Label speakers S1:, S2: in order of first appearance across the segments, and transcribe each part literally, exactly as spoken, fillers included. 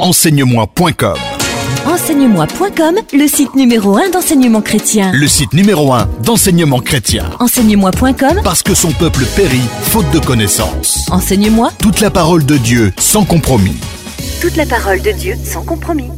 S1: enseigne-moi point com.
S2: enseigne-moi point com, le site numéro un d'enseignement chrétien.
S1: Le site numéro un d'enseignement chrétien.
S2: enseigne-moi point com,
S1: Parce que son peuple périt faute de connaissances.
S2: enseigne-moi
S1: Toute la parole de Dieu sans compromis.
S2: toute la parole de Dieu sans compromis.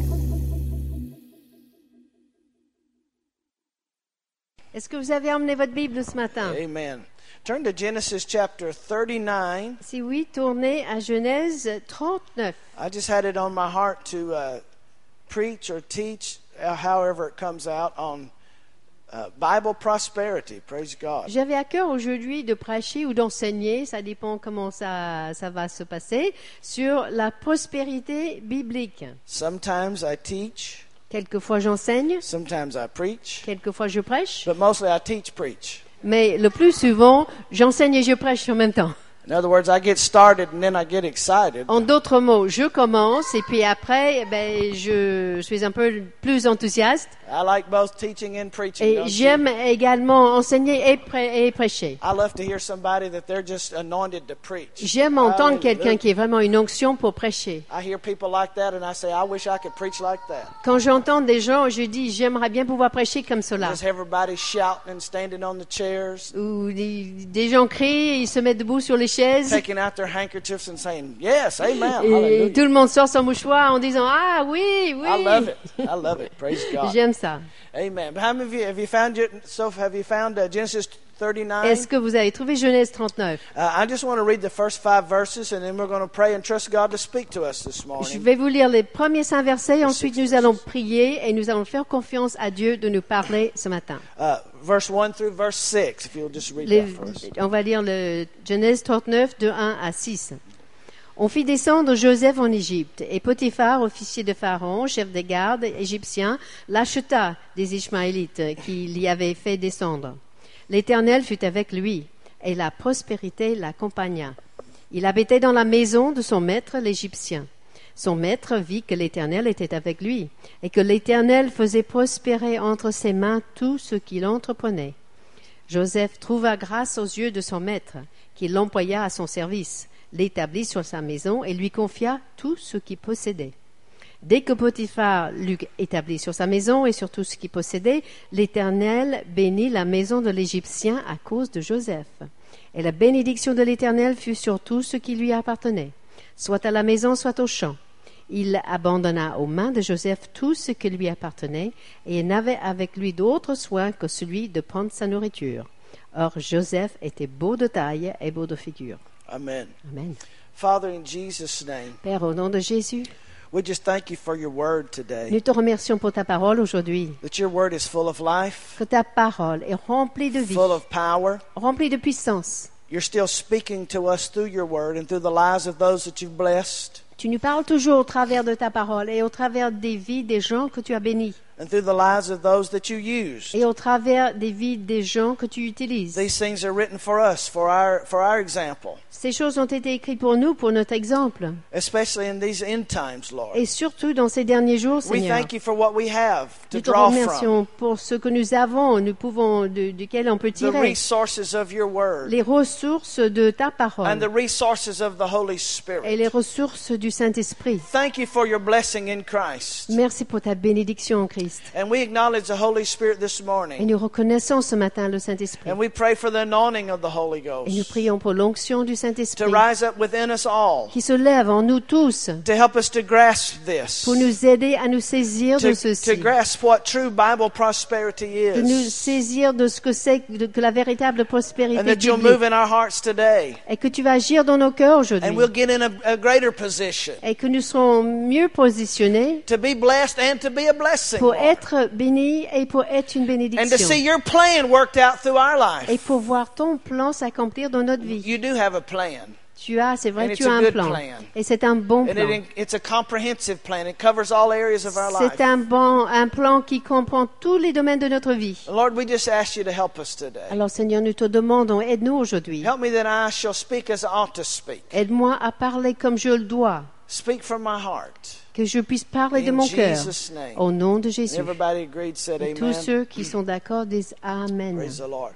S3: Est-ce que vous avez emmené votre Bible ce matin?
S4: Amen. Turn to Genesis chapter thirty-nine.
S3: Si oui, tournez à Genèse trente-neuf.
S4: I just had it on my heart to uh, preach or teach, uh, however it comes out, on uh, Bible prosperity. Praise God.
S3: J'avais à cœur aujourd'hui de prêcher ou d'enseigner, ça dépend comment ça, ça va se passer, sur la prospérité biblique.
S4: Sometimes I teach,
S3: Quelquefois j'enseigne,
S4: sometimes I preach,
S3: quelquefois je prêche,
S4: but mostly I teach, preach.
S3: mais le plus souvent, j'enseigne et je prêche en même temps.
S4: In other words, I get started and then I get excited.
S3: En d'autres mots, je commence et puis après, ben, je suis un peu plus enthousiaste.
S4: I like both teaching and preaching.
S3: Et
S4: don't you?
S3: j'aime également enseigner et, prê- et prêcher.
S4: I love to hear somebody that they're just anointed to preach.
S3: J'aime entendre quelqu'un
S4: Hallelujah.
S3: qui est vraiment une onction pour prêcher.
S4: I hear people like that and I say, I wish I could preach like that.
S3: Quand j'entends des gens, je dis, j'aimerais bien pouvoir prêcher comme cela.
S4: Just everybody shouting and standing on the chairs,
S3: Ou des, des gens crient, ils se mettent debout sur les chaises.
S4: taking out their handkerchiefs and saying, yes, amen,
S3: Et
S4: hallelujah.
S3: tout le monde sort son mouchoir en disant, ah oui, oui.
S4: I love it. I love it. Praise God.
S3: J'aime ça.
S4: Amen. But how many of you, have you found, your- so have you found uh, Genesis thirty-nine?
S3: Est-ce que vous avez trouvé Genèse trente-neuf?
S4: Uh, I just want to read the first five verses and then we're going to pray and trust God to speak to us this
S3: Je
S4: morning.
S3: vais vous lire les premiers cinq versets, ensuite nous allons prier et nous allons faire confiance à Dieu de nous parler ce matin.
S4: Uh, verse one through verse six, if you'll just read
S3: Les-
S4: that for us.
S3: on va lire le Genèse trente-neuf de un à six. On fit descendre Joseph en Égypte, et Potiphar, officier de Pharaon, chef des gardes égyptiens, l'acheta des Ishmaélites qui l'y avaient fait descendre. L'Éternel fut avec lui, et la prospérité l'accompagna. Il habitait dans la maison de son maître l'Égyptien. Son maître vit que l'Éternel était avec lui, et que l'Éternel faisait prospérer entre ses mains tout ce qu'il entreprenait. Joseph trouva grâce aux yeux de son maître, qui l'employa à son service, l'établit sur sa maison et lui confia tout ce qu'il possédait. Dès que Potiphar l'eut établi sur sa maison et sur tout ce qu'il possédait, l'Éternel bénit la maison de l'Égyptien à cause de Joseph. Et la bénédiction de l'Éternel fut sur tout ce qui lui appartenait, soit à la maison, soit au champ. Il abandonna aux mains de Joseph tout ce qui lui appartenait, et il n'avait avec lui d'autre soin que celui de prendre sa nourriture. Or Joseph était beau de taille et beau de figure.
S4: Amen.
S3: Amen.
S4: Father, in Jesus' name,
S3: Père, au nom de Jésus,
S4: we just thank you for your word today.
S3: nous te remercions pour ta parole aujourd'hui,
S4: That your word is full of life,
S3: que ta parole est remplie de vie,
S4: full of power.
S3: remplie de puissance.
S4: You're still speaking to us through your word and through the lives of those that you've blessed
S3: Tu nous parles toujours au travers de ta parole et au travers des vies des gens que tu as bénis
S4: and through the lives of those that you used.
S3: et au travers des vies des gens que tu utilises.
S4: These things are written for us, for our for our example,
S3: Ces choses ont été écrites pour nous, pour notre exemple,
S4: especially in these end times, Lord.
S3: et surtout dans ces derniers jours,
S4: We
S3: Seigneur.
S4: thank you for what we have to
S3: Nous te
S4: draw from,
S3: remercions pour ce que nous avons, nous pouvons, de, duquel on peut
S4: the
S3: tirer
S4: resources of your word
S3: les ressources de ta
S4: and
S3: parole
S4: the resources of the Holy
S3: et
S4: Spirit.
S3: les ressources du Saint-Esprit.
S4: Thank you for your blessing in Christ.
S3: Merci pour ta bénédiction en Christ.
S4: And we acknowledge the Holy Spirit this
S3: Et
S4: morning.
S3: nous reconnaissons ce matin le Saint-Esprit.
S4: And we pray for the anointing of the Holy
S3: Et nous
S4: Ghost
S3: prions pour l'onction du
S4: to
S3: Saint-Esprit
S4: rise up within us all,
S3: qui se lève en nous tous
S4: to help us to grasp this,
S3: pour nous aider à nous saisir de
S4: to,
S3: ceci,
S4: to grasp what true Bible prosperity
S3: de nous
S4: is,
S3: saisir de ce que c'est que que la véritable prospérité
S4: and that you'll
S3: biblique,
S4: move in our hearts today,
S3: et que tu vas agir dans nos cœurs aujourd'hui,
S4: and we'll get in a, a greater position
S3: et que nous serons mieux positionnés
S4: to be blessed and to be a blessing,
S3: pour
S4: Lord.
S3: être bénis et pour être une
S4: and to
S3: bénédiction,
S4: see your plan worked out through our
S3: et
S4: life.
S3: pour voir ton plan s'accomplir dans notre vie.
S4: You do have a plan,
S3: Tu as, c'est
S4: And
S3: vrai,
S4: it's
S3: tu as
S4: a
S3: un
S4: good
S3: plan,
S4: plan.
S3: et c'est un bon
S4: and
S3: plan.
S4: it, it's a comprehensive plan. It covers all areas of our life.
S3: C'est un bon, un plan qui comprend tous les domaines de notre vie.
S4: Lord, we just ask you to help us today.
S3: Alors Seigneur, nous te demandons, aide-nous aujourd'hui.
S4: Help me that I shall speak as I ought to speak.
S3: Aide-moi à parler comme je le dois,
S4: Speak from my heart.
S3: que je puisse parler de
S4: In
S3: mon cœur.
S4: Jesus' name.
S3: Au nom de
S4: And
S3: Jésus.
S4: everybody agreed, said
S3: Et tous
S4: amen.
S3: ceux qui sont d'accord disent Amen.
S4: Praise the Lord.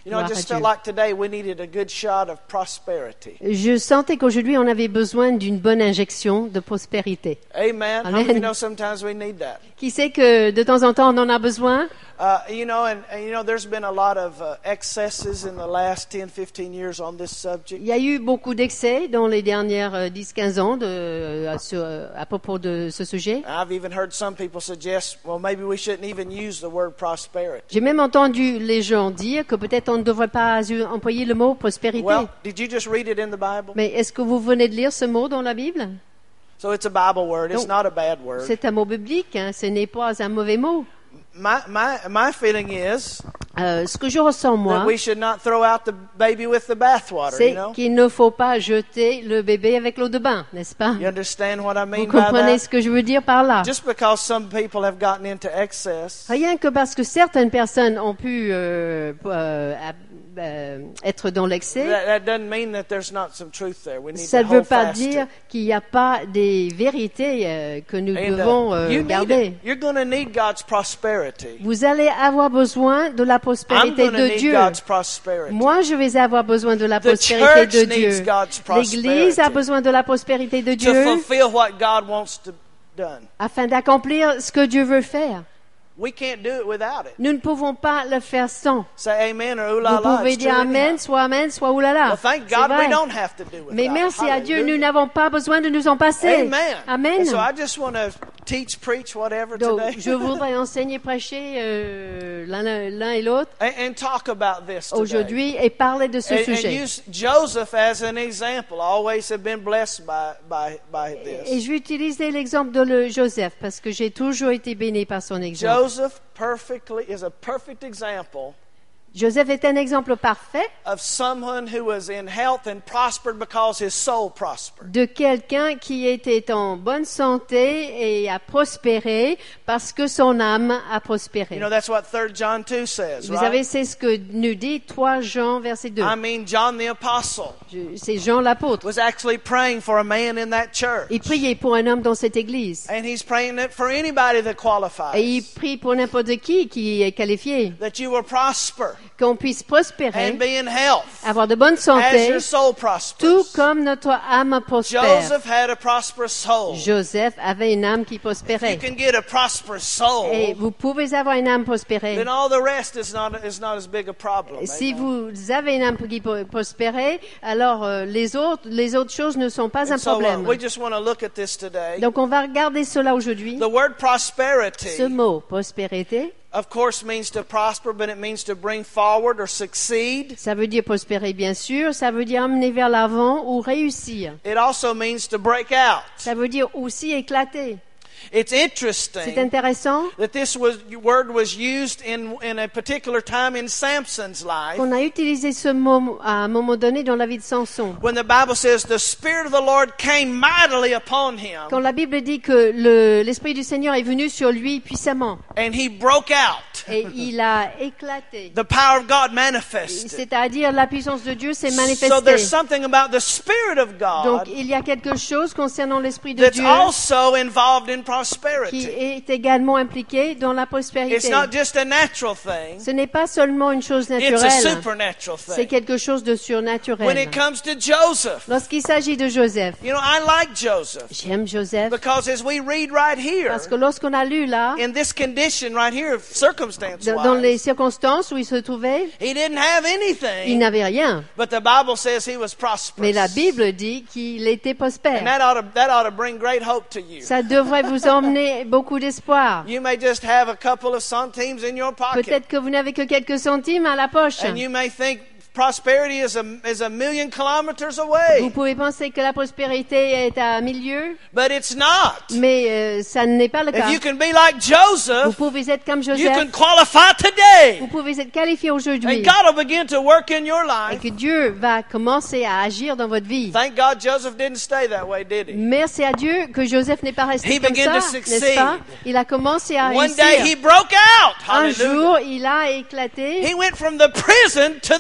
S4: You know, I
S3: Gloire à
S4: just
S3: Dieu.
S4: felt like today we needed a good shot of prosperity.
S3: Je sentais qu'aujourd'hui, on avait besoin d'une bonne injection de prospérité.
S4: Amen. How
S3: Amen.
S4: many of you know sometimes we need that?
S3: Qui sait que de temps en temps, on en a besoin?
S4: Uh, you know, and, and you know, there's been a lot of uh, excesses in the last ten, fifteen years on this subject.
S3: Il y a eu beaucoup d'excès dans les dernières euh, dix quinze ans de, euh, à, ce- euh, à propos de ce sujet.
S4: I've even heard some people suggest, well, maybe we shouldn't even use the word prosperity.
S3: J'ai même entendu les gens dire que peut-être on ne devrait pas employer le mot prospérité.
S4: Well, did you just read it in the Bible?
S3: Mais est-ce que vous venez de lire ce mot dans la Bible?
S4: So it's a Bible word. It's
S3: Donc,
S4: not a bad word.
S3: C'est un mot biblique, hein, ce n'est pas un mauvais mot.
S4: My, my, my feeling is
S3: Euh, ce que je ressens,
S4: that
S3: moi,
S4: we should not throw out the baby with the bathwater, you
S3: c'est
S4: know?
S3: qu'il ne faut pas jeter le bébé avec l'eau de bain, n'est-ce pas?
S4: You understand what I
S3: Vous
S4: mean by
S3: comprenez
S4: that?
S3: ce que je veux dire par là?
S4: Just because some people have gotten into excess,
S3: Rien que parce que certaines personnes ont pu euh, euh, euh, être dans l'excès,
S4: that, that doesn't mean that there's not some truth there. We need
S3: ça
S4: to
S3: ne veut
S4: hold
S3: pas
S4: fast
S3: dire
S4: to.
S3: qu'il n'y a pas des vérités euh, que nous
S4: And, uh,
S3: devons euh,
S4: you need
S3: garder.
S4: it. You're going to need God's prosperity.
S3: Vous allez avoir besoin de la
S4: I'm
S3: prospérité
S4: going to
S3: de
S4: need
S3: Dieu.
S4: God's prosperity.
S3: Moi, je vais avoir besoin de la
S4: The
S3: prospérité de
S4: church
S3: Dieu.
S4: needs God's
S3: L'Église a
S4: prosperity
S3: besoin de la prospérité de
S4: to
S3: Dieu
S4: fulfill what God wants to done.
S3: afin d'accomplir ce que Dieu veut faire.
S4: We can't do it without it.
S3: Nous ne pouvons pas le faire sans.
S4: Say amen or ooh la
S3: Vous
S4: la.
S3: pouvez
S4: It's
S3: dire
S4: true
S3: Amen,
S4: anyhow.
S3: soit Amen, soit oulala.
S4: Well, thank
S3: C'est
S4: God we
S3: vrai.
S4: don't have to do without
S3: Mais
S4: it.
S3: merci à Dieu, nous
S4: Hallelujah.
S3: n'avons pas besoin de nous en passer.
S4: Amen.
S3: Amen.
S4: And so I just want to teach, preach, whatever
S3: Donc,
S4: today.
S3: je voudrais enseigner, prêcher euh, l'un l'un et l'autre
S4: and, and talk about this today.
S3: aujourd'hui et parler de ce
S4: And, and
S3: sujet.
S4: use Joseph as an example. I always have been blessed by, by, by
S3: Et
S4: this.
S3: je vais utiliser l'exemple de le Joseph parce que j'ai toujours été béni par son exemple.
S4: Joseph perfectly is a perfect example
S3: Joseph est un exemple parfait
S4: of someone who was in health and prospered because his soul prospered.
S3: de quelqu'un qui était en bonne santé et a prospéré parce que son âme a prospéré.
S4: You know, that's what Third John two says,
S3: Vous
S4: right?
S3: savez, c'est ce que nous dit trois Jean, verset deux.
S4: I mean, John the Apostle
S3: Je- C'est Jean l'apôtre.
S4: was actually praying for a man in that church.
S3: Il priait pour un homme dans cette église.
S4: And he's praying it for anybody that qualifies.
S3: Et il prie pour n'importe qui qui est qualifié.
S4: That you will prosper
S3: Qu'on puisse prospérer,
S4: and be in health
S3: avoir de bonne
S4: as
S3: santé,
S4: your soul
S3: tout
S4: prospers.
S3: comme notre âme prospère.
S4: Joseph had a prosperous soul.
S3: Joseph avait une âme qui
S4: You
S3: prospérait.
S4: can get a prosperous soul,
S3: Et vous pouvez avoir une âme prospérée.
S4: then all the rest is not is not as big a problem.
S3: Si
S4: Amen.
S3: vous avez une âme qui po- prospérait, alors euh, les autres, les autres choses ne sont pas un
S4: And so uh,
S3: problème.
S4: we just want to look at this today.
S3: Donc on va regarder cela aujourd'hui.
S4: The word prosperity,
S3: Ce mot, prospérité,
S4: of course, means to prosper, but it means to bring forward or succeed.
S3: ça veut dire prospérer bien sûr, ça veut dire amener vers l'avant ou réussir.
S4: It also means to break out.
S3: Ça veut dire aussi éclater.
S4: It's
S3: C'est
S4: interesting
S3: intéressant
S4: that this was, word was used in, in a particular time in Samson's life.
S3: qu'on a utilisé ce mot à un moment donné dans la vie de Samson.
S4: When the Bible says the Spirit of the Lord came mightily upon him
S3: Quand la Bible dit que le- l'Esprit du Seigneur est venu sur lui puissamment
S4: and he broke out.
S3: et il a éclaté.
S4: The power of God manifested.
S3: C'est-à-dire la puissance de Dieu s'est
S4: So
S3: manifestée.
S4: there's something about the Spirit of
S3: Donc
S4: God
S3: il y a quelque chose concernant l'Esprit de
S4: that's
S3: Dieu
S4: also involved in
S3: qui
S4: prosperity.
S3: est également impliqué dans la
S4: It's
S3: prospérité.
S4: not just a natural thing,
S3: Ce n'est pas seulement une chose
S4: it's a
S3: naturelle,
S4: supernatural
S3: c'est
S4: thing.
S3: quelque chose de
S4: When
S3: surnaturel.
S4: it comes to Joseph,
S3: Lorsqu'il s'agit de Joseph,
S4: you know, I like Joseph
S3: j'aime Joseph
S4: because as we read right here,
S3: parce que lorsqu'on a lu là,
S4: in this condition right here,
S3: dans dans les
S4: circumstance-wise,
S3: circonstances où il se trouvait,
S4: he didn't have
S3: il
S4: anything,
S3: n'avait rien.
S4: but the Bible says he was
S3: Mais la
S4: prosperous.
S3: Bible dit qu'il était
S4: And
S3: prospère.
S4: that ought, to, that ought to bring great hope to you.
S3: Ça devrait vous emmener beaucoup d'espoir.
S4: You may just have a couple of centimes in your pocket,
S3: Peut-être que vous n'avez que quelques centimes à la poche.
S4: and you may think prosperity is a, is a million kilometers
S3: Vous
S4: away,
S3: pouvez penser que la prospérité est à mille lieues,
S4: but it's not.
S3: mais euh, ça n'est pas le cas.
S4: If you can be like
S3: Vous
S4: Joseph,
S3: pouvez être comme
S4: you can
S3: Joseph.
S4: qualify
S3: Vous
S4: today,
S3: pouvez être qualifié aujourd'hui.
S4: and God will begin to work in your
S3: Et
S4: life.
S3: que Dieu va commencer à agir dans votre vie.
S4: Thank God Joseph didn't stay that way, did he?
S3: Merci à Dieu que Joseph n'est pas resté
S4: He
S3: comme
S4: began
S3: ça,
S4: to succeed.
S3: n'est-ce pas? Il a commencé à
S4: One day he
S3: réussir.
S4: broke out.
S3: Un
S4: Hallelujah.
S3: jour, il a éclaté.
S4: He went from the prison to the
S3: Il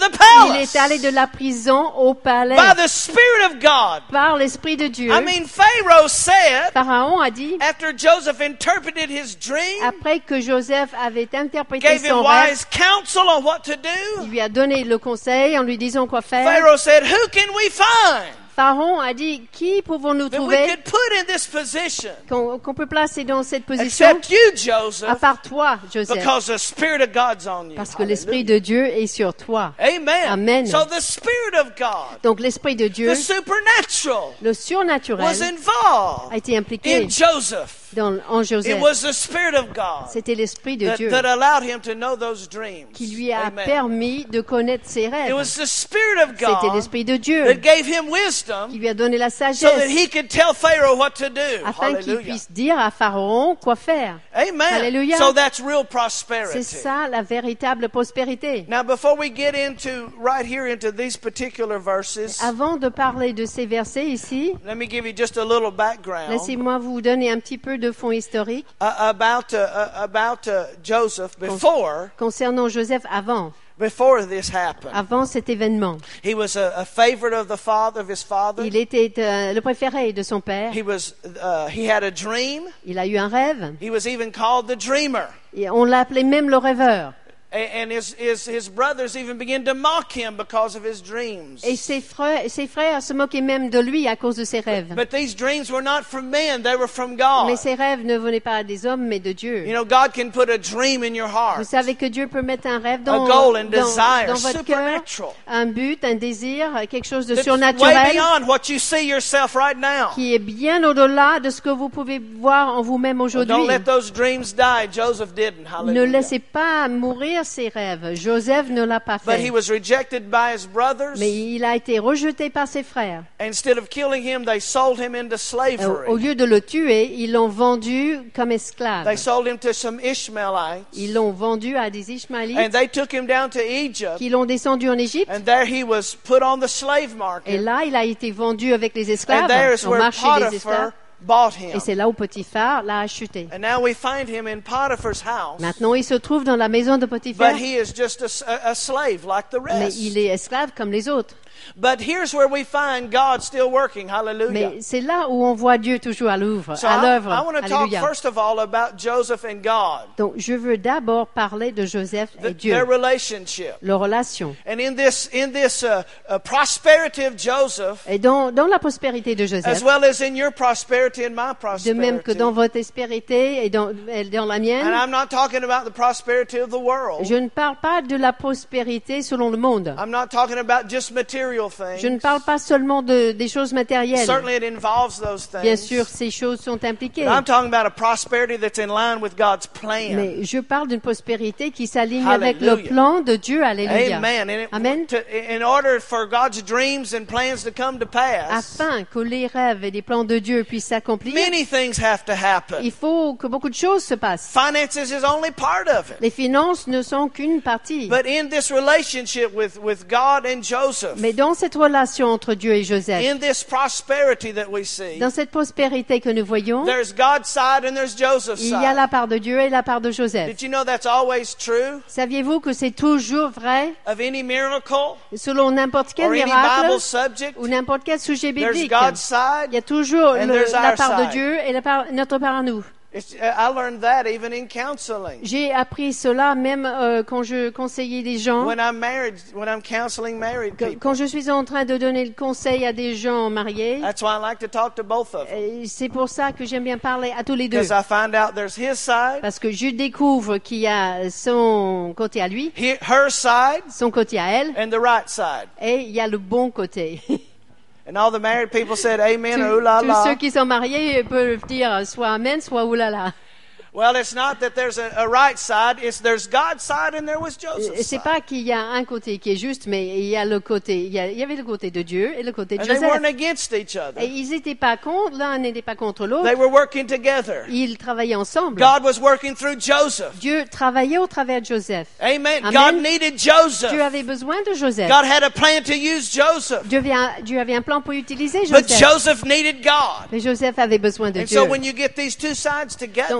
S3: Il est allé de la prison au palais
S4: by the Spirit of God.
S3: par l'Esprit de Dieu.
S4: I mean, Pharaoh said,
S3: Pharaon a dit,
S4: after Joseph interpreted his dream,
S3: après que Joseph avait interprété
S4: gave him
S3: son rêve,
S4: wise counsel on what to
S3: il
S4: do,
S3: lui a donné le conseil en lui disant quoi faire.
S4: Pharaoh said, who can we find
S3: Pharaon a dit, qui pouvons-nous
S4: that we
S3: trouver
S4: could put in this position
S3: qu'on qu'on peut placer dans cette position
S4: except you,
S3: à
S4: Joseph,
S3: part toi, Joseph?
S4: because the Spirit of God's on you.
S3: Parce que l'Esprit de Dieu est sur toi.
S4: Amen.
S3: Amen.
S4: So the Spirit of God,
S3: Donc l'Esprit de Dieu,
S4: the supernatural,
S3: le
S4: was
S3: surnaturel,
S4: involved
S3: a été impliqué
S4: in Joseph.
S3: dans, en
S4: It
S3: Joseph.
S4: was the Spirit of God
S3: C'était l'Esprit de
S4: that,
S3: Dieu
S4: that allowed him to know those dreams.
S3: qui lui a
S4: Amen.
S3: permis de connaître ses
S4: It
S3: rêves.
S4: was the Spirit of
S3: C'était
S4: God
S3: l'Esprit de Dieu
S4: that gave him
S3: qui
S4: wisdom
S3: lui a donné la
S4: so that
S3: sagesse
S4: he could tell Pharaoh what to do.
S3: afin qu'il
S4: Hallelujah.
S3: puisse dire à Pharaon quoi faire.
S4: Amen.
S3: Hallelujah.
S4: So that's real
S3: C'est
S4: prosperity.
S3: ça la véritable prospérité.
S4: Now, before we get into right here into these particular verses,
S3: Avant de parler de ces versets ici,
S4: let me give you just a little background
S3: laissez-moi vous donner un petit peu de fond historique
S4: uh, about uh, uh, about uh, Joseph before
S3: concernant Joseph avant,
S4: before this happened.
S3: avant cet événement.
S4: He was a, a favorite of the father of his father.
S3: Il était euh, le préféré de son père.
S4: He was uh, he had a dream.
S3: Il a eu un rêve
S4: He was even called the dreamer.
S3: et on l'appelait même le rêveur.
S4: A- And his, his, his brothers even began to mock him because of his dreams.
S3: Et ses frères, ses frères se moquaient même de lui à cause de ses rêves.
S4: But these dreams were not from men, they were from God.
S3: Mais ses rêves ne venaient pas des hommes, mais de Dieu.
S4: You know, God can put a dream in your
S3: Vous
S4: heart,
S3: savez que Dieu peut mettre un rêve dans,
S4: a goal and
S3: dans,
S4: desire,
S3: dans votre cœur,
S4: supernatural,
S3: un but, un désir, quelque chose de
S4: that's way
S3: surnaturel
S4: beyond what you see yourself right now.
S3: qui est bien au-delà de ce que vous pouvez voir en vous-même
S4: Well,
S3: aujourd'hui.
S4: don't let those dreams die. Joseph didn't.
S3: Ne
S4: Hallelujah.
S3: laissez pas mourir ses rêves. Joseph ne l'a pas
S4: But he
S3: fait.
S4: was rejected by his brothers.
S3: Mais il a été rejeté par ses frères.
S4: Instead of killing him, they sold him into
S3: Euh,
S4: slavery.
S3: Au lieu de le tuer, ils l'ont vendu comme
S4: They
S3: esclave.
S4: sold him to some Ishmaelites.
S3: Ils l'ont vendu à des
S4: And
S3: Ishmaélites
S4: they took him down to Egypt.
S3: qui l'ont descendu en Égypte.
S4: And there he was put on the slave
S3: Et
S4: market.
S3: là, il a été vendu avec les
S4: And
S3: esclaves,
S4: there's
S3: au
S4: where
S3: marché des esclaves.
S4: Potiphar bought him.
S3: Et c'est là où Potiphar l'a acheté.
S4: And now we find him in Potiphar's house.
S3: Maintenant, il se trouve dans la maison de Potiphar,
S4: But he is just a, a- a slave like the
S3: mais
S4: rest.
S3: il est esclave comme les autres.
S4: But here's where we find God still working. Hallelujah.
S3: Mais c'est là où on voit Dieu toujours à l'œuvre,
S4: So
S3: à
S4: I,
S3: l'œuvre.
S4: I want to talk
S3: Alléluia.
S4: first of all about Joseph and God,
S3: Donc, je veux d'abord parler de Joseph et
S4: th-
S3: Dieu,
S4: their relationship.
S3: leur relation.
S4: And in this, in this uh, uh, prosperity of Joseph,
S3: Et dans, dans la prospérité de
S4: as
S3: Joseph,
S4: well as in your prosperity and my
S3: de même que
S4: prosperity,
S3: dans votre prospérité et dans, et dans la
S4: and
S3: mienne,
S4: I'm not talking about the prosperity of the world.
S3: je ne parle pas de la prospérité selon le monde.
S4: I'm not talking about just material things.
S3: Je ne parle pas seulement de, des choses matérielles.
S4: Certainly it involves those things.
S3: Bien sûr, ces choses sont impliquées.
S4: But I'm talking about a prosperity that's in line with God's plan.
S3: Mais je parle d'une prospérité qui s'aligne avec le
S4: Hallelujah.
S3: plan de Dieu. Alléluia.
S4: Amen. And it-
S3: Amen.
S4: to- in order for God's dreams and plans to come to pass,
S3: Afin que les rêves et les plans de Dieu puissent s'accomplir,
S4: many things have to happen.
S3: il faut que beaucoup de choses se passent.
S4: Finances is only part of it.
S3: Les finances ne sont qu'une partie.
S4: But in this relationship with, with God and Joseph,
S3: Mais dans cette relation entre Dieu et Joseph,
S4: in this prosperity that we see,
S3: dans cette prospérité que nous voyons,
S4: there's God's side and there's Joseph's
S3: il y a
S4: side.
S3: la part de Dieu et la part de Joseph.
S4: Did you know that's always true
S3: Saviez-vous que c'est toujours vrai
S4: of any miracle
S3: selon n'importe quel
S4: or any
S3: miracle
S4: Bible subject?
S3: ou n'importe quel sujet
S4: There's
S3: biblique?
S4: God's side.
S3: Il y a toujours
S4: and
S3: le-
S4: there's
S3: la
S4: our
S3: part de
S4: side.
S3: Dieu et la part, notre part à nous.
S4: It's, I learned that even in counseling.
S3: J'ai appris cela même euh, quand je conseillais des gens.
S4: When I'm married, when I'm counseling married
S3: Que-
S4: people.
S3: Quand je suis en train de donner le conseil à des gens mariés,
S4: That's why I like to talk to both of them.
S3: et c'est pour ça que j'aime bien parler à tous les deux.
S4: Because I find out there's his side,
S3: Parce que je découvre qu'il y a son côté à lui,
S4: he- her side,
S3: son côté à elle,
S4: and the right side.
S3: et il y a le bon côté.
S4: And all the married people said amen or ooh
S3: Tous
S4: la
S3: tous ceux
S4: la.
S3: qui sont mariés peuvent dire soit amen, soit oulala.
S4: Well, it's not that there's a, a right side. It's there's God's side and there was
S3: Et
S4: Joseph's
S3: c'est
S4: side.
S3: pas qu'il y a un côté qui est juste, mais il y a le côté, il y, a- il y avait le côté de Dieu et le côté de
S4: And they
S3: Joseph.
S4: weren't against each other.
S3: Et ils n'étaient pas contre, l'un n'était pas contre l'autre.
S4: They were working together.
S3: Ils travaillaient ensemble.
S4: God was working through Joseph.
S3: Dieu travaillait au travers de Joseph.
S4: Amen.
S3: Amen.
S4: God needed Joseph.
S3: Dieu avait besoin de Joseph.
S4: God had a plan to use Joseph.
S3: Dieu avait, un, Dieu avait un plan pour utiliser
S4: But
S3: Joseph.
S4: Joseph needed God.
S3: Mais Joseph avait besoin de
S4: And
S3: Dieu.
S4: so when you get these two sides
S3: Donc
S4: together,
S3: quand vous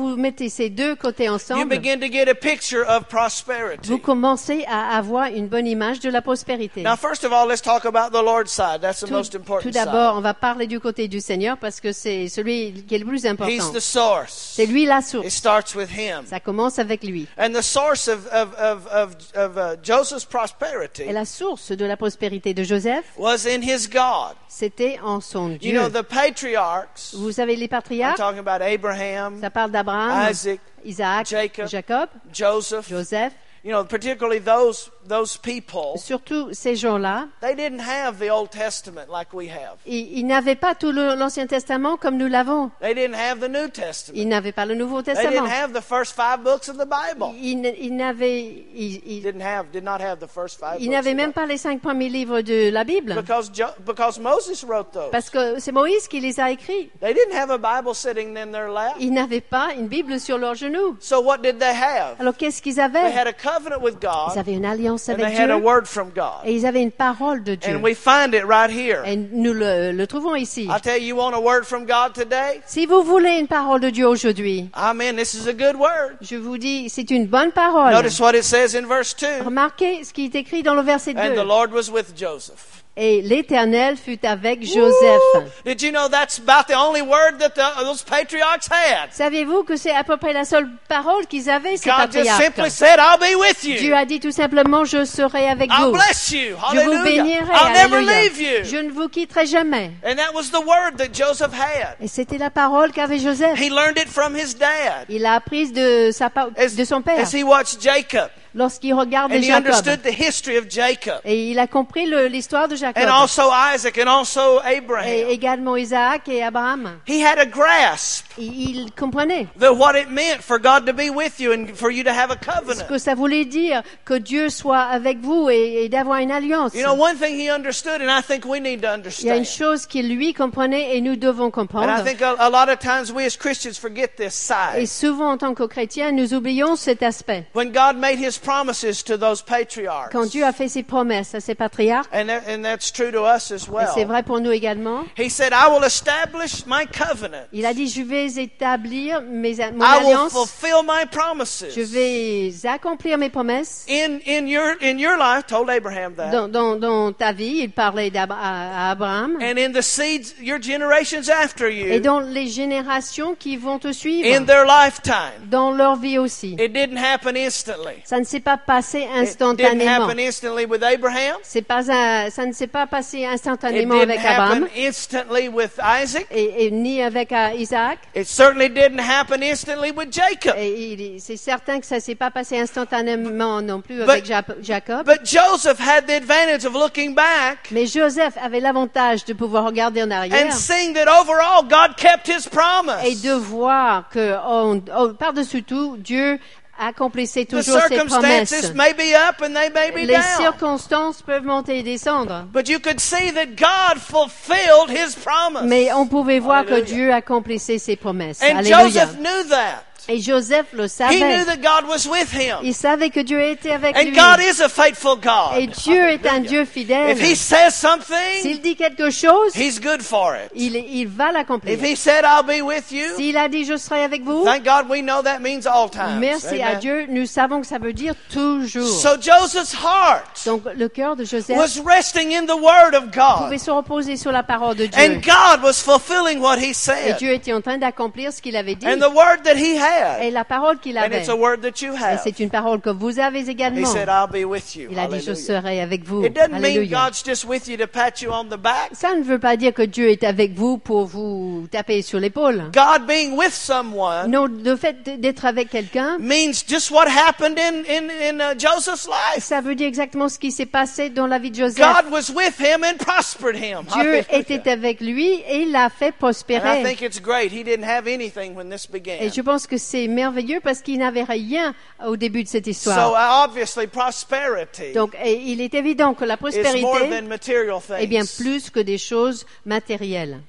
S3: vous mettez ces deux côtés
S4: you
S3: ensemble,
S4: begin to get a picture of prosperity.
S3: vous commencez à avoir une bonne image de la prospérité.
S4: Now, first of all, let's talk about the Lord's side. That's the
S3: Tout,
S4: most
S3: tout
S4: important
S3: d'abord,
S4: side.
S3: on va parler du côté du Seigneur parce que c'est celui qui est le plus
S4: He's
S3: important.
S4: the source.
S3: C'est lui la
S4: It
S3: source.
S4: starts with Him.
S3: Ça commence avec lui.
S4: And the source of, of, of, of, of uh, Joseph's prosperity
S3: Et la source de la prospérité de Joseph,
S4: was in his God.
S3: c'était en son
S4: You
S3: Dieu.
S4: know, the patriarchs,
S3: Vous savez, les
S4: I'm
S3: patriarches,
S4: talking about Abraham,
S3: ça parle d'Abraham,
S4: Isaac,
S3: Isaac,
S4: Jacob,
S3: Jacob,
S4: Joseph,
S3: Joseph.
S4: you know, particularly those, those people,
S3: Surtout ces gens-là,
S4: they didn't have the Old Testament like we have.
S3: ils, ils n'avaient pas tout le- l'Ancien Testament comme nous l'avons.
S4: They didn't have the New Testament.
S3: Ils n'avaient pas le Nouveau
S4: They
S3: Testament.
S4: didn't have the first five books of the Bible.
S3: Ils, n- ils n'avaient, ils, ils-
S4: Didn't have, did not have the first five
S3: ils
S4: books.
S3: n'avaient
S4: of
S3: même
S4: the
S3: pas les cinq premiers livres de la Bible.
S4: Bible. Because, Jo- because Moses wrote those.
S3: Parce que c'est Moïse qui les a écrits.
S4: They didn't have a Bible sitting in their lap.
S3: Ils n'avaient pas une Bible sur leurs genoux.
S4: So what did they have?
S3: Alors qu'est-ce qu'ils
S4: They
S3: avaient?
S4: had a covenant with
S3: Ils
S4: God,
S3: avaient une alliance
S4: and
S3: avec
S4: they had a
S3: Dieu
S4: word from God.
S3: et ils avaient une parole de Dieu.
S4: And we find it right here.
S3: Et nous le, le trouvons ici.
S4: I tell you, you want a word from God today?
S3: Si vous voulez une parole de Dieu aujourd'hui,
S4: I mean, this is a good word.
S3: je vous dis, c'est une bonne parole.
S4: Notice what it says in verse two.
S3: Remarquez ce qui est écrit dans le verset
S4: And the
S3: deux.
S4: Lord was with Joseph.
S3: Et l'Éternel fut avec Joseph.
S4: Woo! Did you know that's about the only word that the, those patriarchs had?
S3: Saviez-vous que c'est à peu près la seule parole qu'ils avaient, ces
S4: God just
S3: patriarches?
S4: simply said, I'll be with
S3: Dieu
S4: you.
S3: a dit tout simplement, je serai avec
S4: I'll
S3: vous.
S4: bless you.
S3: Je vous
S4: Hallelujah.
S3: bénirai.
S4: I'll never
S3: Alléluia.
S4: leave you.
S3: Je ne vous quitterai jamais.
S4: And that was the word that Joseph had.
S3: Et c'était la parole qu'avait Joseph.
S4: He learned it from his dad.
S3: Il a appris de, sa, pa-
S4: As,
S3: de son père
S4: as he watched Jacob.
S3: lorsqu'il regardait
S4: And he
S3: Jacob.
S4: understood the history of Jacob.
S3: Et il a compris le- l'histoire de Jacob.
S4: And also Isaac and also
S3: Et
S4: Abraham.
S3: également Isaac et Abraham.
S4: He had a grasp
S3: Il, il comprenait
S4: of what it meant for God to be with you and for you to have a
S3: ce
S4: covenant.
S3: que ça voulait dire que Dieu soit avec vous et, et d'avoir une alliance.
S4: You know, one thing he understood, and I think we need to
S3: Il y a une
S4: understand.
S3: chose qu'il lui comprenait et nous devons
S4: And I
S3: comprendre.
S4: think a, a lot of times we as Christians forget this
S3: Et
S4: side.
S3: souvent, en tant que chrétiens, nous oublions cet aspect.
S4: When God made his promises to those patriarchs,
S3: Quand Dieu a fait ses promesses à ses patriarches,
S4: and, that, and that's true to us as
S3: et
S4: well,
S3: c'est vrai pour nous également,
S4: he said, I will establish my covenant.
S3: il a dit, je vais établir mes, mon
S4: I will
S3: alliance,
S4: fulfill my
S3: je
S4: promises.
S3: vais accomplir mes promesses.
S4: In, in, your, in your life, told Abraham that.
S3: Dans, dans, dans ta vie, il parlait d'Ab- à, à Abraham,
S4: And in the seeds, your generations after
S3: et
S4: you,
S3: dans les générations qui vont te
S4: in
S3: suivre,
S4: their lifetime.
S3: dans leur vie aussi.
S4: It didn't happen instantly.
S3: Ça ne s'est pas passé
S4: It didn't
S3: instantanément.
S4: happen instantly with Abraham.
S3: C'est pas un- ça ne s'est pas passé
S4: It
S3: instantanément
S4: didn't
S3: avec Abraham
S4: happen instantly with Isaac.
S3: et, et ni avec euh, Isaac.
S4: It certainly didn't happen instantly with Jacob.
S3: Et il- c'est certain que ça s'est pas passé instantanément non plus
S4: But-
S3: avec Ja- Jacob.
S4: But Joseph had the advantage of looking back
S3: Mais Joseph avait l'avantage de pouvoir regarder en arrière
S4: and seeing that overall God kept his
S3: et
S4: promise.
S3: de voir que oh, oh, par-dessus tout, Dieu accomplissait
S4: The
S3: toujours ses promesses.
S4: circumstances may be up and they may be
S3: Les
S4: down.
S3: circonstances peuvent monter et descendre.
S4: But you could see that God fulfilled his promise.
S3: Mais on pouvait voir que
S4: Hallelujah.
S3: Dieu accomplissait ses promesses.
S4: And
S3: Alléluia.
S4: Joseph knew that.
S3: Et Joseph le
S4: He
S3: savait.
S4: knew that God was with him.
S3: Il savait que Dieu était avec
S4: And
S3: lui.
S4: God is a faithful God.
S3: Et Dieu est un Dieu fidèle.
S4: If he says something,
S3: S'il dit quelque chose,
S4: he's good for it.
S3: il, il va l'accomplir.
S4: If he said, I'll be with you,
S3: S'il a dit je serai avec vous,
S4: thank God we know that means all times.
S3: merci à
S4: Amen.
S3: Dieu, nous savons que ça veut dire toujours.
S4: So Joseph's heart
S3: Donc le cœur de Joseph
S4: was resting in the word of God.
S3: pouvait se reposer sur la parole de Dieu.
S4: And God was fulfilling what he
S3: Et
S4: said.
S3: Dieu était en train d'accomplir ce qu'il avait dit.
S4: And the word that he had.
S3: Et la parole qu'il
S4: And
S3: avait.
S4: it's a word that you
S3: Et
S4: have.
S3: c'est une parole que vous avez
S4: He
S3: également.
S4: said, I'll be with you.
S3: Il a dit je
S4: Hallelujah.
S3: serai avec vous.
S4: It doesn't mean
S3: Alléluia.
S4: God's just with you to pat you on the back.
S3: Ça ne veut pas dire que Dieu est avec vous pour vous taper sur l'épaule.
S4: God being with someone
S3: Non, le fait d'être avec quelqu'un,
S4: means just what happened in, in, in uh, Joseph's life.
S3: ça veut dire exactement ce qui s'est passé dans la vie de Joseph.
S4: God was with him and prospered him.
S3: Dieu
S4: Hallelujah.
S3: était avec lui et il l'a fait
S4: And I
S3: prospérer.
S4: think it's great. He didn't have anything when this began.
S3: Et je pense que c'est merveilleux parce qu'il n'avait rien au début de cette
S4: So
S3: histoire.
S4: uh, obviously prosperity
S3: Donc, et il est évident que la
S4: is more
S3: prospérité
S4: than material
S3: est bien
S4: things.
S3: plus que des choses matérielles.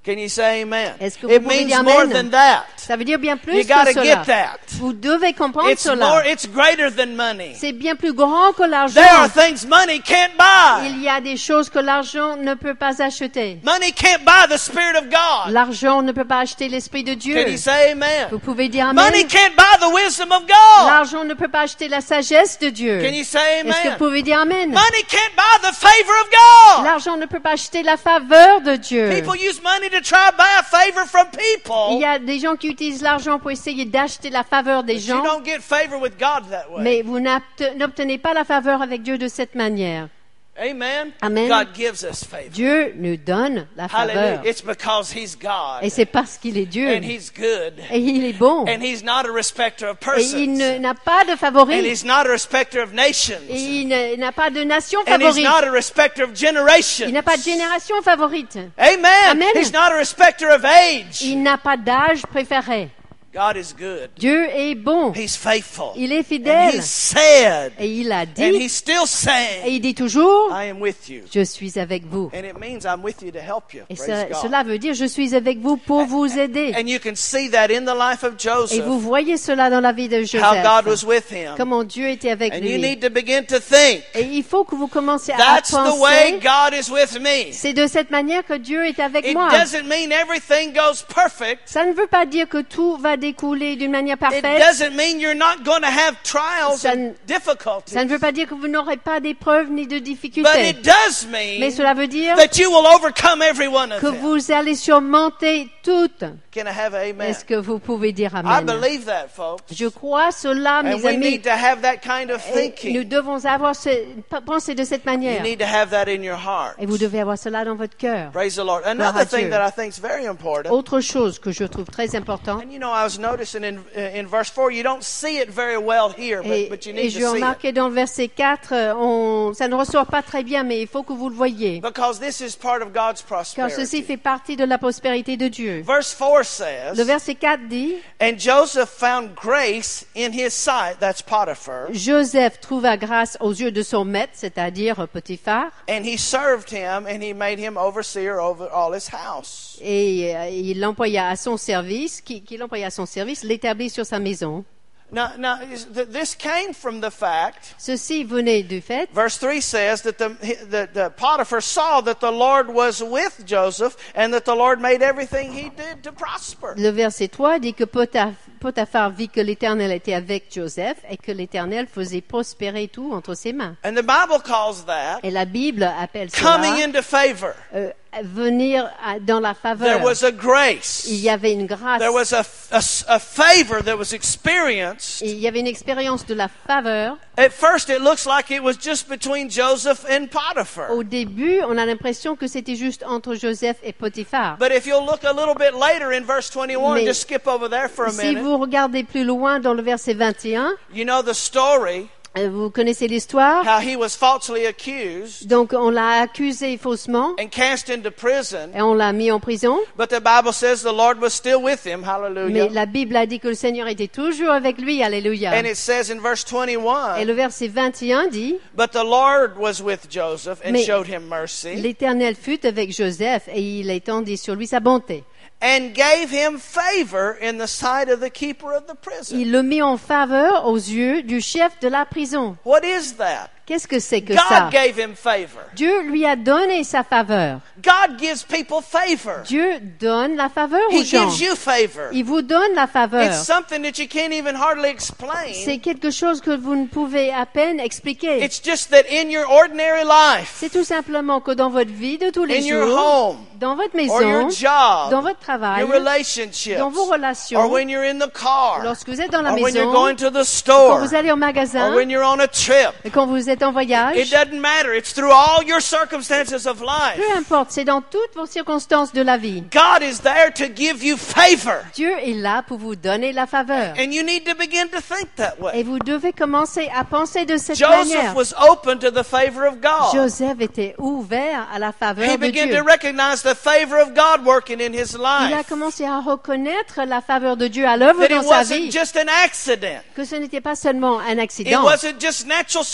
S4: Can you say amen?
S3: Est-ce que vous
S4: It
S3: pouvez
S4: means
S3: dire
S4: more
S3: amen?
S4: than that.
S3: Ça veut dire bien plus
S4: You
S3: que
S4: gotta
S3: cela.
S4: get that.
S3: Vous devez comprendre
S4: It's
S3: cela.
S4: more, it's greater than money.
S3: C'est bien plus grand que l'argent.
S4: There are things money can't buy.
S3: Il y a des choses que l'argent ne peut pas acheter.
S4: Money can't buy the Spirit of God.
S3: L'argent ne peut pas acheter l'Esprit de Dieu.
S4: Can you say amen?
S3: Vous pouvez dire amen.
S4: Money can't buy the wisdom of God.
S3: L'argent ne peut pas acheter la sagesse de Dieu.
S4: Can you say
S3: Est-ce que vous
S4: amen?
S3: pouvez dire amen?
S4: Money can't buy the favor of God.
S3: L'argent ne peut pas acheter la faveur de Dieu.
S4: People use money to try to buy a favor from
S3: Il
S4: people.
S3: y a des gens qui utilisent l'argent pour essayer d'acheter la faveur des
S4: But you
S3: gens,
S4: don't get favor with God that way.
S3: mais vous n'obte- n'obtenez pas la faveur avec Dieu de cette manière.
S4: Amen.
S3: Amen.
S4: God gives us favor.
S3: Dieu nous donne la faveur.
S4: Hallelujah. It's because He's God.
S3: Et c'est parce qu'il est Dieu.
S4: And He's good.
S3: Et il est bon.
S4: And He's not a respecter of
S3: Et
S4: persons.
S3: il ne- n'a pas de
S4: And
S3: favoris.
S4: He's not a respecter of nations.
S3: Et il ne- n'a pas de nation
S4: And He's
S3: favorite.
S4: not a respecter of generations.
S3: Il n'a pas de génération favorite.
S4: Amen.
S3: Amen.
S4: He's not a respecter of age.
S3: Il n'a pas d'âge préféré.
S4: God is good.
S3: Dieu est bon.
S4: He's faithful.
S3: Il est
S4: And
S3: fidèle.
S4: He said,
S3: Et il a
S4: and
S3: dit,
S4: He's still
S3: et
S4: saying,
S3: il dit toujours,
S4: I am with you.
S3: je suis avec vous.
S4: And it means I'm with you to help you.
S3: Et
S4: Praise
S3: ça-
S4: God.
S3: cela veut dire, je suis avec vous pour vous aider.
S4: And you can see that in the life of
S3: Et
S4: Joseph,
S3: vous voyez cela dans la vie de
S4: how God was
S3: Joseph.
S4: with him.
S3: Comment Dieu était avec
S4: And you
S3: lui.
S4: need to begin to think,
S3: Et il faut que vous commenciez à
S4: that's the way
S3: penser,
S4: God is with me.
S3: c'est de cette manière que Dieu est avec
S4: It
S3: moi.
S4: doesn't mean everything goes perfect.
S3: Ça ne veut pas dire que tout va découler d'une manière
S4: It
S3: parfaite.
S4: doesn't mean you're not going to have trials
S3: Ça
S4: and
S3: ne-
S4: difficulties.
S3: Ça ne veut pas dire que vous n'aurez pas d'épreuves ni de
S4: But
S3: difficultés.
S4: it does
S3: Mais
S4: mean
S3: cela veut dire
S4: that you will overcome every one of
S3: que
S4: them.
S3: vous allez surmonter toutes.
S4: Can I have an amen?
S3: Est-ce que vous pouvez dire
S4: I
S3: amen?
S4: believe that, folks.
S3: Je crois cela,
S4: And
S3: mes
S4: we
S3: amis.
S4: need to have that kind of
S3: Et nous
S4: thinking.
S3: devons avoir ce, penser de cette
S4: You
S3: manière.
S4: need to have that in your heart.
S3: Et vous devez avoir cela dans votre cœur.
S4: Praise the Lord.
S3: Gloire
S4: Another
S3: à
S4: thing
S3: Dieu.
S4: that I think is very important.
S3: Autre chose que je trouve très important,
S4: And you know, I was noticing in in verse four, you don't see it very well here, but,
S3: et,
S4: but you
S3: et
S4: need
S3: je
S4: to see it.
S3: remarquais dans le verset quatre, euh, on, ça ne ressort pas très bien, mais il faut que vous le voyez.
S4: Because this is part of God's
S3: Car ceci
S4: prosperity.
S3: fait partie de la prospérité de Dieu.
S4: Verse four
S3: Le
S4: says,
S3: verset quatre dit,
S4: and Joseph found grace in his sight, that's Potiphar,
S3: Joseph trouva grâce aux yeux de son maître, c'est-à-dire Potiphar,
S4: and he served him, and he made him overseer over all his house.
S3: et euh, il l'employa à son service, qui, qui l'employa à son service, l'établit sur sa maison.
S4: Now, now is- th- this came from the fact.
S3: Ceci venait du fait,
S4: Verse three says that the, the, the Potiphar saw that the Lord was with Joseph, and that the Lord made everything he did to prosper.
S3: le verset trois dit que Potaph- Potiphar vit que l'Éternel était avec Joseph et que l'Éternel faisait prospérer tout entre ses mains.
S4: And the Bible calls that
S3: Et la Bible appelle
S4: coming
S3: cela
S4: into favor.
S3: euh, venir à- dans la
S4: There
S3: faveur.
S4: was a grace.
S3: Il y avait une grâce,
S4: There was a, a, a favor that was experienced.
S3: il y avait une expérience de la faveur.
S4: At first, it looks like it was just between Joseph and Potiphar.
S3: Au début, on a l'impression que c'était juste entre Joseph et Potiphar.
S4: But if you'll look a little bit later in verse twenty-one,
S3: Mais
S4: just skip over there for a
S3: Si
S4: minute.
S3: vous regardez plus loin dans le verset vingt et un,
S4: You know the story,
S3: euh, vous connaissez l'histoire.
S4: how he was falsely accused
S3: Donc on l'a accusé faussement
S4: and cast into prison.
S3: et on l'a mis en prison.
S4: But the Bible says the Lord was still with him.
S3: Mais
S4: Hallelujah.
S3: la Bible a dit que le Seigneur était toujours avec lui. Alléluia.
S4: And it says in verse
S3: Et
S4: twenty-one,
S3: le verset vingt et un dit,
S4: but the Lord was with Joseph and
S3: Mais
S4: showed him mercy
S3: l'Éternel fut avec Joseph et il étendit sur lui sa bonté.
S4: and gave him favor in the sight of the keeper of the prison.
S3: Il le mit en faveur aux yeux du chef de la prison.
S4: What is that?
S3: Qu'est-ce que c'est que ça?
S4: God gave him favor.
S3: Dieu lui a donné sa faveur.
S4: God gives people favor.
S3: Dieu donne la faveur
S4: He
S3: aux gens.
S4: gives you favor.
S3: Il vous donne la faveur.
S4: It's something that you can't even hardly
S3: C'est
S4: explain.
S3: quelque chose que vous ne pouvez à peine expliquer.
S4: It's just that in your ordinary life,
S3: C'est tout simplement que dans votre vie de tous les
S4: in your
S3: jours,
S4: home,
S3: dans votre
S4: or your
S3: maison,
S4: job,
S3: dans votre travail,
S4: your relationships,
S3: dans vos
S4: or
S3: relations,
S4: when you're in the car,
S3: lorsque vous êtes dans la
S4: or when you're
S3: maison,
S4: going to the
S3: quand
S4: store,
S3: vous allez au magasin,
S4: or when you're on a trip.
S3: et quand vous êtes en voyage,
S4: It doesn't matter. It's through all your circumstances of life.
S3: peu importe, c'est dans toutes vos circonstances de la vie.
S4: God is there to give you favor.
S3: Dieu est là pour vous donner la faveur.
S4: And you need to begin to think that
S3: Et
S4: way.
S3: vous devez commencer à penser de cette
S4: Joseph
S3: manière.
S4: was open to the favor of God.
S3: Joseph était ouvert à la faveur
S4: He
S3: de
S4: began
S3: Dieu.
S4: to recognize the favor of God working in his
S3: Il a
S4: life.
S3: commencé à reconnaître la faveur de Dieu à l'œuvre
S4: That
S3: dans
S4: it
S3: sa
S4: wasn't
S3: vie.
S4: just an accident.
S3: Que ce n'était pas seulement un
S4: It
S3: accident.
S4: wasn't just natural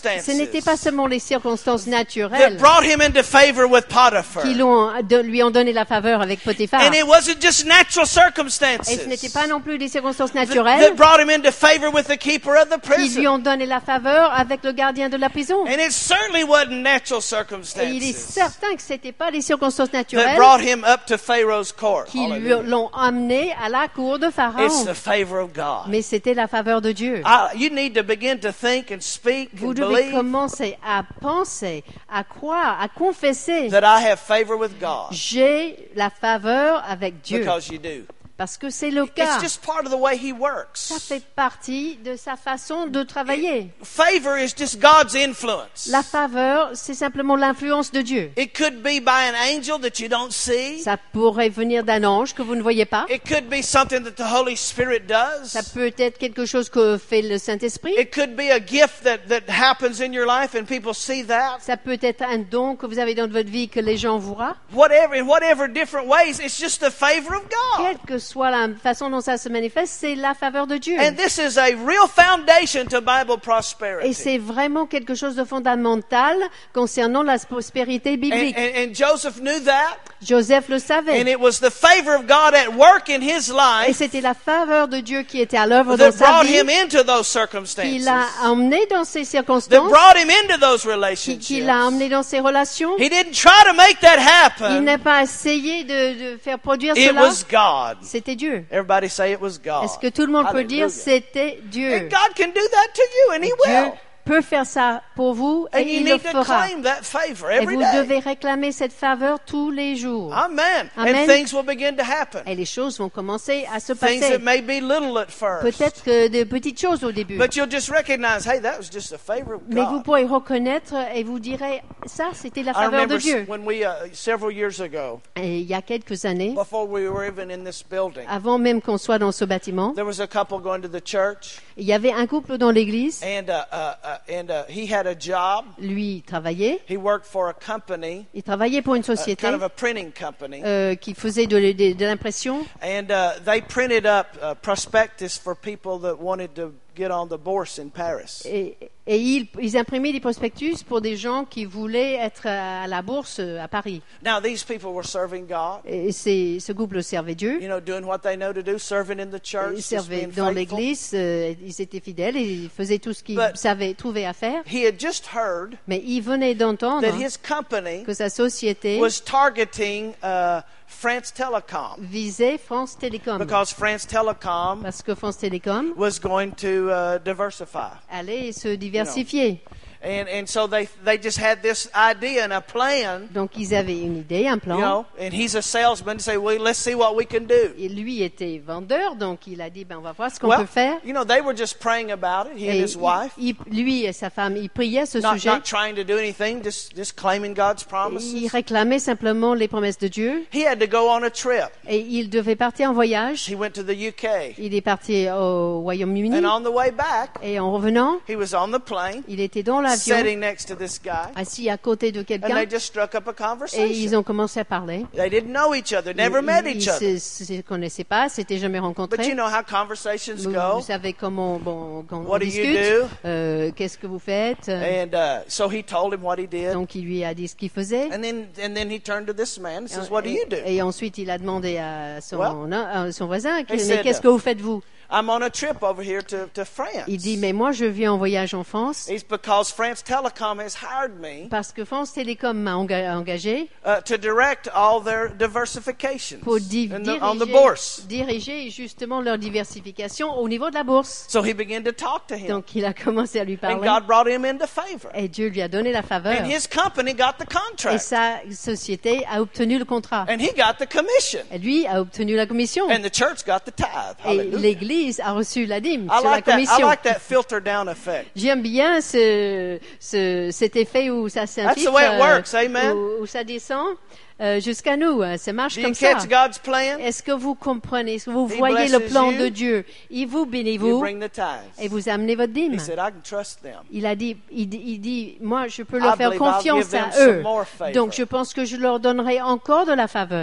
S4: circumstances
S3: Ce n'était pas seulement les circonstances
S4: that
S3: naturelles
S4: brought him into favor with Potiphar.
S3: qui l'ont, de- lui ont donné la faveur avec Potiphar.
S4: And it wasn't just natural
S3: Et ce
S4: circumstances
S3: n'était pas non plus des circonstances
S4: that, that
S3: naturelles
S4: brought him into favor with the keeper of the
S3: qui lui
S4: prison.
S3: ont donné la faveur avec le gardien de la prison.
S4: And it certainly wasn't natural
S3: Et il est
S4: circumstances
S3: certain que ce n'était pas les circonstances
S4: that
S3: naturelles
S4: brought him up to Pharaoh's court.
S3: qui lui
S4: Hallelujah.
S3: l'ont amené à la cour de
S4: It's
S3: Pharaon.
S4: the favor of God.
S3: Mais c'était la faveur de Dieu.
S4: I, you need to begin to think and speak
S3: Vous
S4: and
S3: devez
S4: believe
S3: commencer à penser, à croire, à confesser.
S4: that I have favor with God
S3: J'ai la faveur avec Dieu.
S4: because you do.
S3: Parce que c'est le cas.
S4: It's just part of the way He
S3: Ça
S4: works.
S3: fait partie de sa façon de travailler.
S4: Favor is just God's influence.
S3: La faveur, c'est simplement l'influence de Dieu.
S4: It could be by an angel that you don't see.
S3: Ça pourrait venir d'un ange que vous ne voyez pas.
S4: It could be something that the Holy Spirit
S3: Ça
S4: does.
S3: peut être quelque chose que fait le Saint-Esprit.
S4: It could be a gift that, that happens in your life and people see that.
S3: Ça peut être un don que vous avez dans votre vie que les gens voient.
S4: Whatever, in whatever different ways, it's just the favor of God.
S3: Quelle que soit la façon dont ça se manifeste, c'est la faveur de Dieu.
S4: And this is a real foundation to Bible
S3: Et
S4: prosperity.
S3: c'est vraiment quelque chose de fondamental concernant la prospérité
S4: And,
S3: biblique.
S4: and, and Joseph knew that.
S3: Joseph le
S4: And
S3: savait.
S4: it was the favor of God at work in his
S3: Et
S4: life
S3: c'était la faveur de Dieu qui était à l'œuvre dans
S4: that
S3: sa
S4: brought
S3: vie,
S4: him into those
S3: qui
S4: circumstances.
S3: l'a emmené dans ces
S4: That
S3: circonstances,
S4: brought him into those
S3: qui,
S4: relationships.
S3: qui l'a emmené dans ces relations.
S4: He didn't try to make that
S3: Il
S4: happen.
S3: n'a pas essayé de, de faire produire
S4: It
S3: cela.
S4: was God.
S3: C'était Dieu.
S4: Everybody say it was God.
S3: Est-ce que tout le monde peut dire
S4: Hallelujah.
S3: c'était Dieu?
S4: And God can do that to you, and He
S3: Dieu
S4: will.
S3: peut faire ça pour vous et
S4: And you
S3: il le
S4: need to
S3: fera.
S4: claim that favor
S3: Et
S4: every
S3: vous
S4: day.
S3: devez réclamer cette faveur tous les jours.
S4: Amen.
S3: Amen.
S4: And things will begin to happen.
S3: Et les choses vont commencer à se
S4: Things
S3: passer.
S4: that may be little at first.
S3: Peut-être que de petites choses au début.
S4: But you'll just recognize, hey, that was just a favor of
S3: Mais vous
S4: God.
S3: pourrez reconnaître et vous direz, ça c'était la
S4: I
S3: faveur de
S4: remember
S3: Dieu.
S4: when we, uh, several years ago,
S3: Et il y a quelques années,
S4: before we were even in this building,
S3: avant même qu'on soit dans ce bâtiment,
S4: there was a couple going to the church,
S3: il y avait un couple dans l'église.
S4: and uh, uh, uh, and uh, he had a job.
S3: Lui, il travaillait.
S4: He worked for a company,
S3: Il travaillait pour une
S4: uh,
S3: société
S4: kind of a printing company,
S3: euh, qui faisait de, de- de l'impression.
S4: and uh, they printed up uh, prospectus for people that wanted to get on the bourse in Paris.
S3: Et, et ils, ils imprimaient des prospectus pour des gens qui voulaient être à la bourse à Paris.
S4: Now these people were serving God,
S3: Et c'est, ce couple servait Dieu.
S4: you know, doing what they know to do, serving in the church,
S3: Ils
S4: just
S3: servaient
S4: being
S3: dans
S4: faithful.
S3: l'église, euh, ils étaient fidèles et ils faisaient tout ce qu'ils
S4: But-
S3: savaient trouver à faire.
S4: He had just heard
S3: Mais il venait d'entendre
S4: that his company
S3: que sa société
S4: was targeting uh, France Telecom
S3: visait France Télécom.
S4: because France Telecom
S3: Parce que France Télécom
S4: was going to uh, diversify.
S3: allait se diversifier.
S4: And and so they they just had this idea and a plan,
S3: Donc ils avaient une idée, un
S4: you
S3: plan.
S4: know, and he's a salesman to say, well, let's see what we can do.
S3: Et lui était vendeur, donc il a dit, ben, on va voir ce qu'on
S4: Well,
S3: peut faire.
S4: you know, they were just praying about it, he and
S3: Et
S4: his wife,
S3: il- il- lui et sa femme, ils priaient à ce
S4: not,
S3: sujet.
S4: not trying to do anything, just, just claiming God's
S3: Ils
S4: promises.
S3: réclamaient simplement les promesses de Dieu.
S4: He had to go on a trip.
S3: Et il devait partir en voyage.
S4: He went to the U K.
S3: Il est parti au Royaume-Uni.
S4: And on the way back,
S3: Et en revenant,
S4: he was on the plane,
S3: il était dans l'avion,
S4: sitting next to this guy,
S3: assis à côté de
S4: and
S3: quelqu'un.
S4: they just struck up a
S3: Et ils
S4: conversation.
S3: ont commencé à parler.
S4: They didn't know each other, never met
S3: Ils
S4: each
S3: ne
S4: other.
S3: se, se connaissaient pas, s'étaient jamais
S4: But you
S3: rencontrés.
S4: know how conversations
S3: Vous,
S4: go.
S3: vous savez comment bon, quand on
S4: What do you
S3: discute.
S4: do?
S3: Euh, Qu'est-ce que vous faites?
S4: And uh, so he told him what he did.
S3: Donc il lui a dit ce qu'il faisait.
S4: And then, and then he turned to this man and says, what do
S3: Et,
S4: you do?
S3: et ensuite il a demandé à son,
S4: Well,
S3: à son voisin, mais
S4: said,
S3: qu'est-ce que vous faites vous?
S4: I'm on a trip over here to, to France.
S3: Il dit, mais moi je viens en voyage en France
S4: It's because France Telecom has hired me
S3: parce que France Télécom m'a enga- engagé
S4: uh, to direct all their diversifications
S3: pour di-
S4: in the, on the
S3: diriger,
S4: bourse.
S3: diriger justement leur diversification au niveau de la bourse.
S4: So he began to talk to him.
S3: Donc il a commencé à lui
S4: And
S3: parler
S4: God brought him into favor.
S3: et Dieu lui a donné la faveur.
S4: And his company got the
S3: Et
S4: contract.
S3: sa société a obtenu le contrat.
S4: And he got the commission.
S3: Et lui a obtenu la commission.
S4: And the church got the tithe.
S3: Et
S4: Hallelujah.
S3: l'Église a reçu la dîme
S4: I
S3: sur la
S4: like that. I
S3: commission.
S4: like that filter down effect.
S3: J'aime bien ce, ce, cet effet où ça
S4: That's the
S3: s'infiltre,
S4: way it works, amen?
S3: où, où ça descend euh, jusqu'à nous. Ça marche
S4: Do you
S3: comme ça.
S4: catch God's plan?
S3: Est-ce que vous comprenez? Est-ce que vous
S4: He
S3: voyez le
S4: blesses
S3: plan
S4: you.
S3: de Dieu? Il vous bénit,
S4: You
S3: vous,
S4: bring the
S3: et
S4: tithes.
S3: vous amenez votre dîme.
S4: He said, I can trust them.
S3: Il a dit, il, dit- il dit, moi, je peux leur
S4: I
S3: faire
S4: believe I'll
S3: confiance
S4: give them
S3: à
S4: some
S3: eux.
S4: more favor.
S3: Donc, je pense que je leur donnerai encore de la faveur.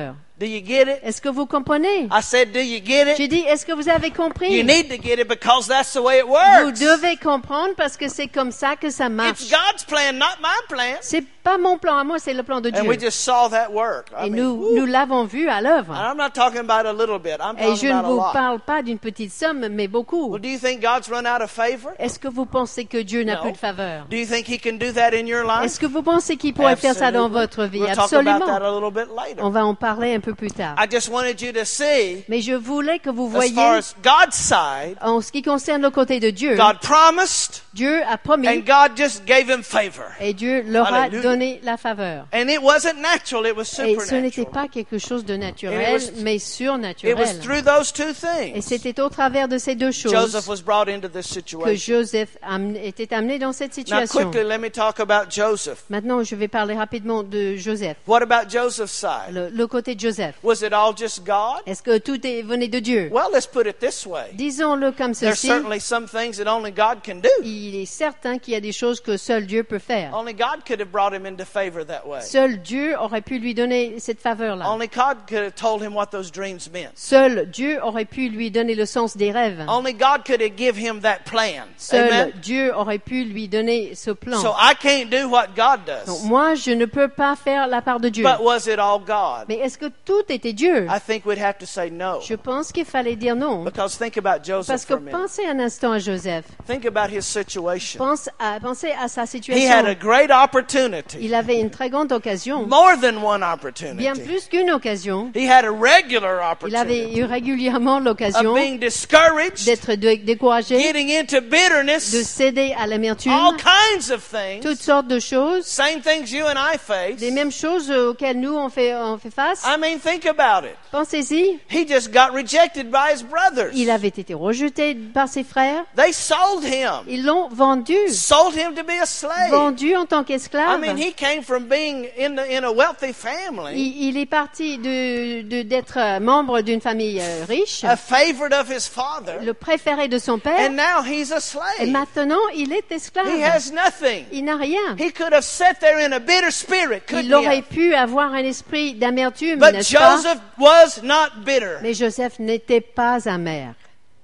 S4: Do you get it?
S3: Est-ce que vous comprenez?
S4: I said, do you get it?
S3: J'ai dit, est-ce que vous avez compris?
S4: You need to get it because that's the way it
S3: Vous
S4: works.
S3: devez comprendre parce que c'est comme ça que ça
S4: It's
S3: marche.
S4: God's plan, not my plan.
S3: C'est pas mon plan à moi, c'est le plan de
S4: And we
S3: Dieu.
S4: just saw that work. I
S3: Et
S4: mean,
S3: nous,
S4: woo.
S3: nous l'avons vu à l'œuvre.
S4: And I'm not talking about a little bit. I'm
S3: Et je
S4: talking
S3: ne
S4: about a
S3: vous
S4: lot.
S3: parle pas d'une petite somme, mais beaucoup.
S4: Well, do you think God's run out of favor?
S3: Est-ce que vous pensez que Dieu n'a
S4: No.
S3: plus de faveur?
S4: Do you think He can do that in your life?
S3: Est-ce que vous pensez qu'il pourrait faire ça dans
S4: Absolutely.
S3: votre vie?
S4: We'll talk about that
S3: Absolument.
S4: a little bit later.
S3: On va en parler un peu plus tard.
S4: I just wanted you to see,
S3: Mais je voulais que vous
S4: as
S3: voyiez,
S4: far as God's side,
S3: en ce qui concerne le côté de Dieu,
S4: God promised,
S3: Dieu a promis
S4: and God just gave him favor.
S3: et Dieu leur a
S4: Alléluia.
S3: donné la faveur.
S4: And it wasn't natural, it was
S3: Et ce n'était
S4: supernatural.
S3: pas quelque chose de
S4: And
S3: naturel,
S4: it was-
S3: mais
S4: It was
S3: surnaturel.
S4: through those two
S3: Et
S4: things
S3: c'était au travers de ces deux
S4: Joseph
S3: choses
S4: was brought into this
S3: que
S4: situation.
S3: Joseph am- était amené dans cette
S4: Now,
S3: situation.
S4: quickly, let me talk about Joseph.
S3: Maintenant, je vais parler rapidement de Joseph.
S4: What about Joseph's side?
S3: Le, le côté de Joseph.
S4: Was it all just God?
S3: Est-ce que tout est, venait de Dieu?
S4: Well, let's put it this way.
S3: Disons-le comme
S4: There's
S3: ceci.
S4: certainly some things that only God can do.
S3: Il est certain qu'il y a des choses que seul Dieu peut faire.
S4: Only God could have brought him into favor that way.
S3: Seul Dieu aurait pu lui donner cette faveur-là.
S4: Only God could have told him what those dreams meant.
S3: Seul Dieu aurait pu lui donner le sens des rêves.
S4: Only God could have give him that plan.
S3: Seul
S4: Amen?
S3: Dieu aurait pu lui donner ce plan.
S4: So I can't do what God
S3: Donc,
S4: does.
S3: moi, je ne peux pas faire la part de Dieu.
S4: But was it all God?
S3: Mais est-ce que tout était Dieu?
S4: I think we'd have to say no.
S3: Je pense qu'il fallait dire non.
S4: Because think about Joseph
S3: Parce que
S4: for a minute.
S3: pensez un instant à Joseph.
S4: Think about his situation.
S3: Pense à, pensez à sa
S4: He had a
S3: situation.
S4: great opportunity.
S3: Il avait une très grande occasion,
S4: More than one
S3: bien
S4: opportunity.
S3: plus qu'une occasion.
S4: He had a regular
S3: Il avait
S4: opportunity
S3: eu régulièrement
S4: of
S3: l'occasion
S4: being discouraged,
S3: d'être dé- découragé,
S4: getting into
S3: de
S4: bitterness,
S3: céder à l'amertume,
S4: all kinds of
S3: toutes
S4: things,
S3: sortes de choses,
S4: same things you and I face.
S3: les mêmes choses auxquelles nous on fait, on fait face.
S4: I mean, think about it.
S3: Pensez-y,
S4: He just got rejected by his brothers.
S3: il avait été rejeté par ses frères,
S4: They sold him,
S3: ils l'ont vendu,
S4: sold him to be a slave.
S3: vendu en tant
S4: I
S3: qu'esclave.
S4: mean, he came from being in, the, in a wealthy family,
S3: Il, il est parti de, de- d'être euh, membre d'une famille euh, riche,
S4: a favorite of his father,
S3: le préféré de son père,
S4: and now he's a
S3: et
S4: slave.
S3: maintenant il est esclave.
S4: He has nothing.
S3: Il n'a rien.
S4: He could have sat there in a bitter spirit, couldn't
S3: Il aurait
S4: he?
S3: pu avoir un esprit d'amertume,
S4: But
S3: n'est-ce pas?
S4: Joseph was not bitter.
S3: Mais Joseph n'était pas amer.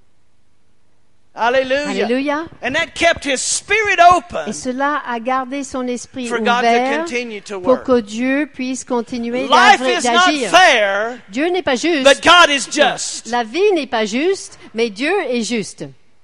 S4: Hallelujah.
S3: Alléluia.
S4: And that kept his spirit
S3: Et
S4: open
S3: cela a gardé son esprit
S4: for God to
S3: ouvert
S4: continue to
S3: pour
S4: work.
S3: que Dieu puisse continuer
S4: Life
S3: d'agir-
S4: is not
S3: d'agir.
S4: fair,
S3: Dieu n'est pas juste.
S4: but God is just.
S3: La vie n'est pas juste, mais Dieu est juste.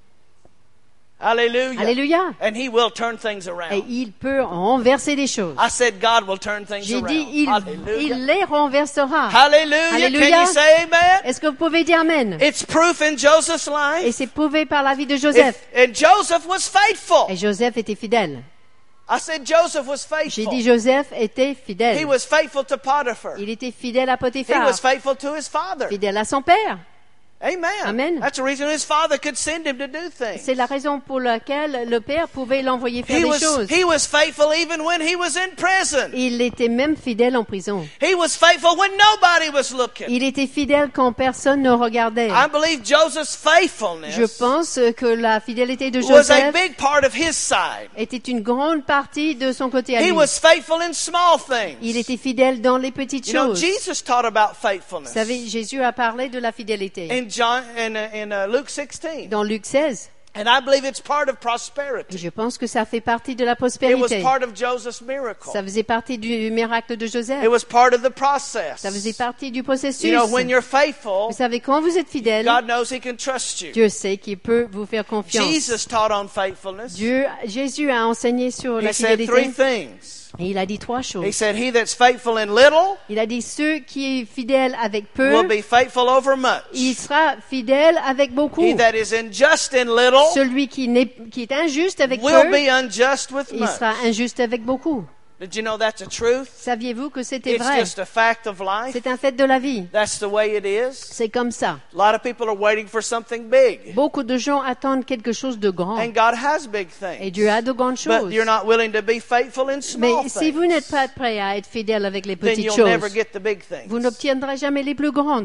S4: Hallelujah.
S3: Alléluia.
S4: And he will turn things
S3: Et
S4: around.
S3: il peut renverser des choses.
S4: I said God will turn things
S3: J'ai
S4: around.
S3: dit, il,
S4: Hallelujah.
S3: il les renversera.
S4: Hallelujah.
S3: Alléluia.
S4: Can you say amen?
S3: Est-ce que vous pouvez dire Amen?
S4: It's proof in Joseph's
S3: Et
S4: life.
S3: c'est prouvé par la vie de Joseph.
S4: If- and Joseph was faithful.
S3: Et Joseph était fidèle.
S4: I said Joseph was
S3: J'ai
S4: faithful.
S3: dit Joseph était
S4: He
S3: fidèle.
S4: was faithful to Potiphar.
S3: Il était fidèle à
S4: He
S3: Potiphar,
S4: was faithful to his father.
S3: fidèle à son père.
S4: Amen.
S3: Amen.
S4: That's the reason his father could send him to do things.
S3: C'est la raison pour laquelle le père pouvait l'envoyer faire
S4: He
S3: des
S4: was,
S3: choses.
S4: he was faithful even when he was in prison.
S3: Il était même fidèle en prison.
S4: He was faithful when nobody was looking.
S3: Il était fidèle quand personne ne regardait.
S4: I believe Joseph's faithfulness
S3: Je pense que la fidélité de
S4: was a
S3: Joseph
S4: big part of his side.
S3: était une grande partie de son côté à
S4: He
S3: lui.
S4: was faithful in small things.
S3: Il était fidèle dans les petites
S4: You know,
S3: choses.
S4: Jesus taught about
S3: Vous
S4: faithfulness
S3: savez, Jésus a parlé de la fidélité
S4: in John in, uh, in uh, Luke sixteen,
S3: dans Luc seize.
S4: and I believe it's part of
S3: Et
S4: prosperity.
S3: je pense que ça fait partie de la
S4: It was
S3: prospérité.
S4: part of Joseph's miracle.
S3: Ça faisait partie du miracle de Joseph.
S4: It was part of the process.
S3: Ça faisait partie du processus.
S4: You know, when you're faithful,
S3: Vous savez, quand vous êtes fidèle,
S4: God knows He can trust you.
S3: Dieu sait qu'il peut vous faire confiance.
S4: Jesus taught on faithfulness.
S3: Dieu, Jésus a enseigné sur la
S4: He said three
S3: fidélité.
S4: things.
S3: Et il a dit trois
S4: He
S3: choses.
S4: said, "He that's faithful in little
S3: Il a dit, ceux qui est fidèle avec peu,
S4: will be faithful over much.
S3: il sera fidèle avec beaucoup.
S4: He that is unjust in little
S3: Celui qui, n'est, qui est injuste avec
S4: will
S3: peu,
S4: be unjust with
S3: il
S4: much."
S3: sera injuste avec beaucoup.
S4: Did you know that's a truth?
S3: Saviez-vous que c'était
S4: It's
S3: vrai?
S4: just a fact of life.
S3: C'est un fait de la vie.
S4: That's the way it is.
S3: C'est comme ça.
S4: A lot of people are waiting for something big.
S3: Beaucoup de gens attendent quelque chose de grand.
S4: And God has big
S3: Et
S4: things.
S3: Dieu a de grandes
S4: But
S3: choses.
S4: you're not willing to be faithful in small
S3: Mais si vous n'êtes
S4: things.
S3: pas prêt à être fidèle avec les
S4: Then
S3: petites
S4: you'll never
S3: choses,
S4: get the big
S3: vous
S4: things.
S3: n'obtiendrez jamais les plus grandes.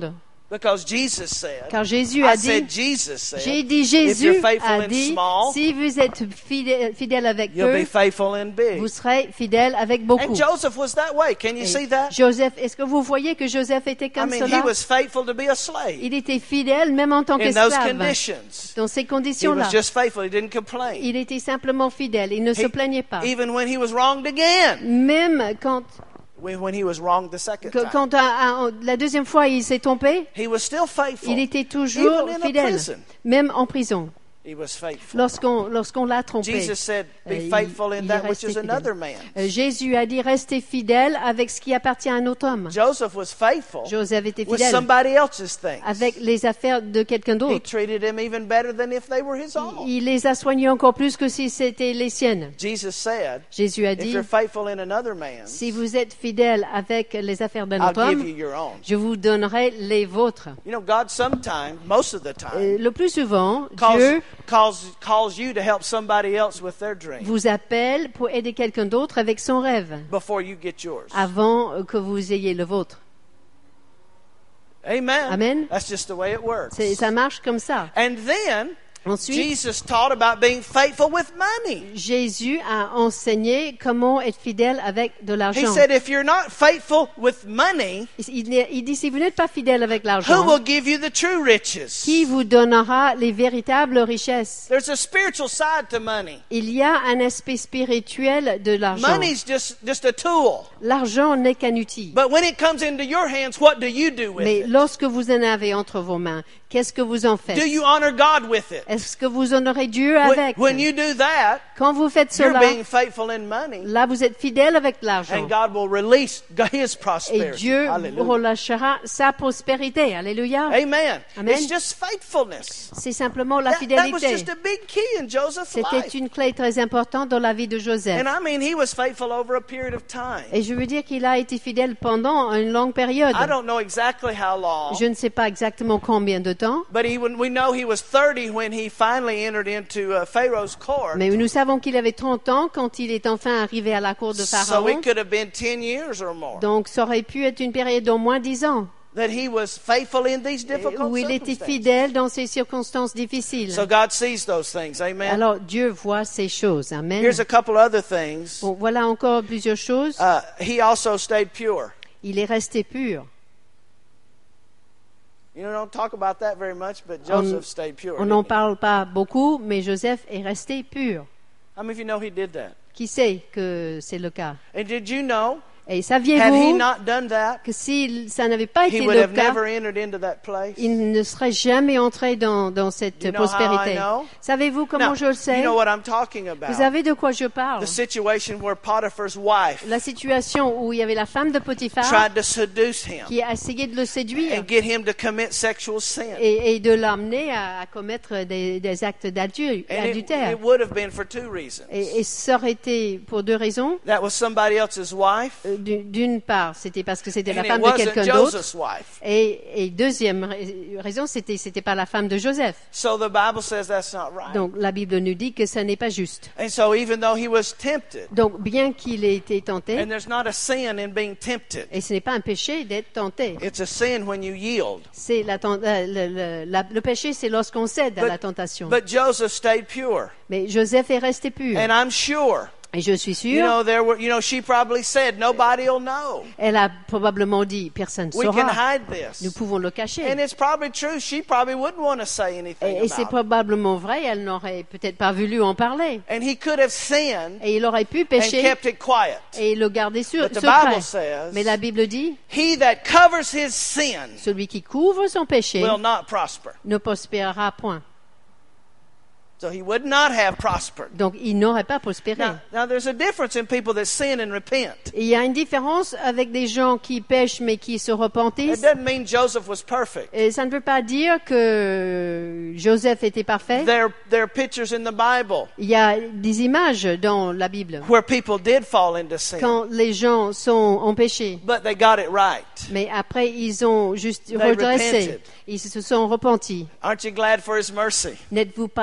S4: Because Jesus said,
S3: Car Jésus
S4: I
S3: a
S4: said
S3: dit,
S4: Jesus said,
S3: j'ai dit
S4: if you're
S3: Jésus
S4: faithful
S3: a
S4: in
S3: dit,
S4: small,
S3: si vous êtes fidèle, fidèle avec
S4: you'll
S3: peu,
S4: be faithful in big.
S3: vous serez fidèle avec beaucoup.
S4: And Joseph was that way. Can you
S3: Et
S4: see that?
S3: Joseph, est-ce que vous voyez que Joseph était
S4: I
S3: comme
S4: mean, he
S3: cela?
S4: was faithful to be a slave.
S3: Il était fidèle même en tant
S4: In those
S3: qu'esclave.
S4: conditions,
S3: Dans ces
S4: he
S3: conditions-là,
S4: was just faithful. He didn't complain.
S3: il était simplement fidèle. Il ne se
S4: He-
S3: plaignait pas.
S4: Even when he was wronged again,
S3: Même quand,
S4: when when he was wronged the second
S3: que-
S4: time,
S3: quand à- à- la deuxième fois il s'est trompé,
S4: he was still faithful.
S3: il était toujours
S4: Even in a
S3: fidèle,
S4: prison,
S3: même en prison.
S4: he was faithful.
S3: Lorsqu'on lorsqu'on l'a trompé,
S4: Jesus said,
S3: euh,
S4: "Be
S3: il-
S4: faithful in
S3: il est
S4: that which
S3: resté
S4: is
S3: fidèle.
S4: another man's."
S3: Euh, Jésus a dit restez fidèle avec ce qui appartient à un autre homme.
S4: Joseph was faithful
S3: Joseph était
S4: with
S3: fidèle
S4: somebody else's things.
S3: avec les affaires de quelqu'un
S4: He
S3: d'autre.
S4: treated them even better than if they were his own.
S3: Il les a soignés encore plus que si c'était les siennes.
S4: Jesus said,
S3: Jésus a
S4: "If
S3: dit
S4: you're faithful in another man's,
S3: si vous êtes fidèle avec les affaires d'un
S4: I'll
S3: autre
S4: give
S3: homme,
S4: you your own."
S3: je vous donnerai les vôtres.
S4: You know, God sometimes, most of the
S3: Euh,
S4: time,
S3: Le plus souvent,
S4: calls,
S3: Dieu
S4: calls, calls you to help somebody else with their dream
S3: vous appelle pour aider quelqu'un d'autre avec son rêve
S4: before you get yours.
S3: avant que vous ayez le vôtre.
S4: Amen.
S3: Amen.
S4: That's just the way it works.
S3: C'est- Ça marche comme ça.
S4: And then,
S3: Ensuite,
S4: Jesus taught about being faithful with money.
S3: Jésus a enseigné comment être fidèle avec de
S4: He
S3: l'argent.
S4: said, if you're not faithful with money,
S3: Il, il dit si vous n'êtes pas fidèle avec
S4: who
S3: l'argent,
S4: will give you the true riches?
S3: qui vous donnera les véritables richesses?
S4: There's a spiritual side to money.
S3: Il y a un aspect spirituel de l'argent.
S4: Money's just, just a tool.
S3: L'argent n'est qu'un outil.
S4: But when it comes into your hands, what do you do with
S3: Mais
S4: it?
S3: lorsque vous en avez entre vos mains, qu'est-ce que vous en faites?
S4: Do you honor God with it?
S3: Est-ce que vous honorez Dieu
S4: When,
S3: avec?
S4: when you do that,
S3: Quand vous faites
S4: you're
S3: cela,
S4: being faithful in money.
S3: là vous êtes fidèle avec l'argent.
S4: And God will release His
S3: Et
S4: prosperity.
S3: Dieu
S4: Hallelujah.
S3: relâchera sa prospérité. Alléluia.
S4: Amen.
S3: Amen.
S4: It's just faithfulness.
S3: C'est simplement la
S4: That, that was
S3: fidélité.
S4: just a big key in Joseph's
S3: C'était
S4: life.
S3: une clé très importante dans la vie de Joseph.
S4: And I mean, he was faithful over a period of time.
S3: Et je veux dire qu'il a été fidèle pendant une longue période.
S4: I don't know exactly how long,
S3: Je ne sais pas exactement combien de temps,
S4: but he, when we know he was thirty when he finally entered into uh, Pharaoh's court.
S3: mais nous savons qu'il avait trente ans quand il est enfin arrivé à la cour de
S4: So
S3: Pharaon.
S4: it could have been ten years or more
S3: Donc ça aurait pu être une période d'au moins dix ans
S4: that he was faithful in these difficult
S3: où il était
S4: circumstances.
S3: fidèle dans ces circonstances difficiles.
S4: So God sees those things. Amen.
S3: Alors Dieu voit ces choses. Amen.
S4: Here's a couple other things.
S3: Bon, voilà encore plusieurs choses.
S4: Uh, he also stayed pure.
S3: Il est resté pur.
S4: You know, don't talk about that very much, but Joseph stayed pure.
S3: On n'en
S4: didn't he?
S3: parle pas beaucoup, mais Joseph est resté pur.
S4: How many of you know he did that?
S3: Qui sait que c'est le cas?
S4: And did you know,
S3: Et
S4: had he
S3: saviez-vous
S4: not done that,
S3: que si ça n'avait pas
S4: he
S3: été
S4: would
S3: le
S4: have
S3: cas,
S4: never entered into that place?
S3: il ne serait jamais entré dans, dans cette
S4: You know how
S3: prospérité.
S4: I know?
S3: Savez-vous comment
S4: Now,
S3: je le sais?
S4: you know what I'm talking
S3: Vous
S4: about.
S3: savez de quoi je parle?
S4: The situation where Potiphar's wife
S3: La situation où il y avait la femme de Potiphar
S4: tried to seduce him
S3: qui a essayé de le séduire
S4: and get him to commit sexual sin.
S3: et, et de l'amener à, à commettre des, des actes d'adul-
S4: And it,
S3: adultère.
S4: it would have been for two reasons.
S3: Et, et ça aurait été pour deux raisons.
S4: That was somebody else's wife,
S3: Euh, d'u- D'une part, c'était parce que c'était la
S4: and it
S3: femme de
S4: wasn't
S3: quelqu'un d'autre.
S4: Joseph's wife.
S3: Et, et deuxième ra- raison, c'était c'était pas la femme de Joseph.
S4: So the Bible says that's not right.
S3: Donc la Bible nous dit que ça n'est pas juste.
S4: And so even though he was tempted,
S3: Donc bien qu'il ait été tenté,
S4: and there's not a sin in being tempted,
S3: et ce n'est pas un péché d'être tenté.
S4: it's a sin when you yield.
S3: C'est la, ten- euh, le, le- la- le péché, c'est lorsqu'on cède à
S4: But-
S3: la tentation.
S4: But Joseph stayed pure.
S3: Mais Joseph est resté pur.
S4: And I'm sure,
S3: Et je suis
S4: you
S3: sûre,
S4: know, there were, you know, she probably said, nobody'll know.
S3: elle a probablement dit, personne ne
S4: We can
S3: saura.
S4: hide this.
S3: Nous pouvons le cacher.
S4: And it's probably true. She probably wouldn't want to say anything
S3: Et, et c'est
S4: about it.
S3: probablement vrai, elle n'aurait peut-être pas voulu en parler.
S4: And he could have sinned
S3: Et il aurait pu
S4: and
S3: pécher
S4: kept it quiet.
S3: et le garder sur,
S4: But the
S3: secret.
S4: Bible says,
S3: Mais la Bible dit,
S4: he that covers his sin
S3: celui qui couvre son péché
S4: will not prosper.
S3: ne prospérera point.
S4: So he would not have prospered.
S3: Donc il n'aurait pas prospéré.
S4: Now, now there's a difference in people that sin and repent.
S3: Et il y a une différence avec des gens qui pêchent mais qui se
S4: It
S3: repentissent.
S4: doesn't mean Joseph was perfect.
S3: Et ça ne veut pas dire que Joseph était parfait.
S4: There, there are pictures in the Bible
S3: Il y a des images dans la Bible
S4: where people did fall into sin,
S3: quand les gens sont en péché.
S4: but they got it right.
S3: Mais après, ils ont juste
S4: They
S3: redressé.
S4: repented.
S3: Ils se sont repentis.
S4: Aren't you glad for his mercy?
S3: N'êtes-vous pas heureux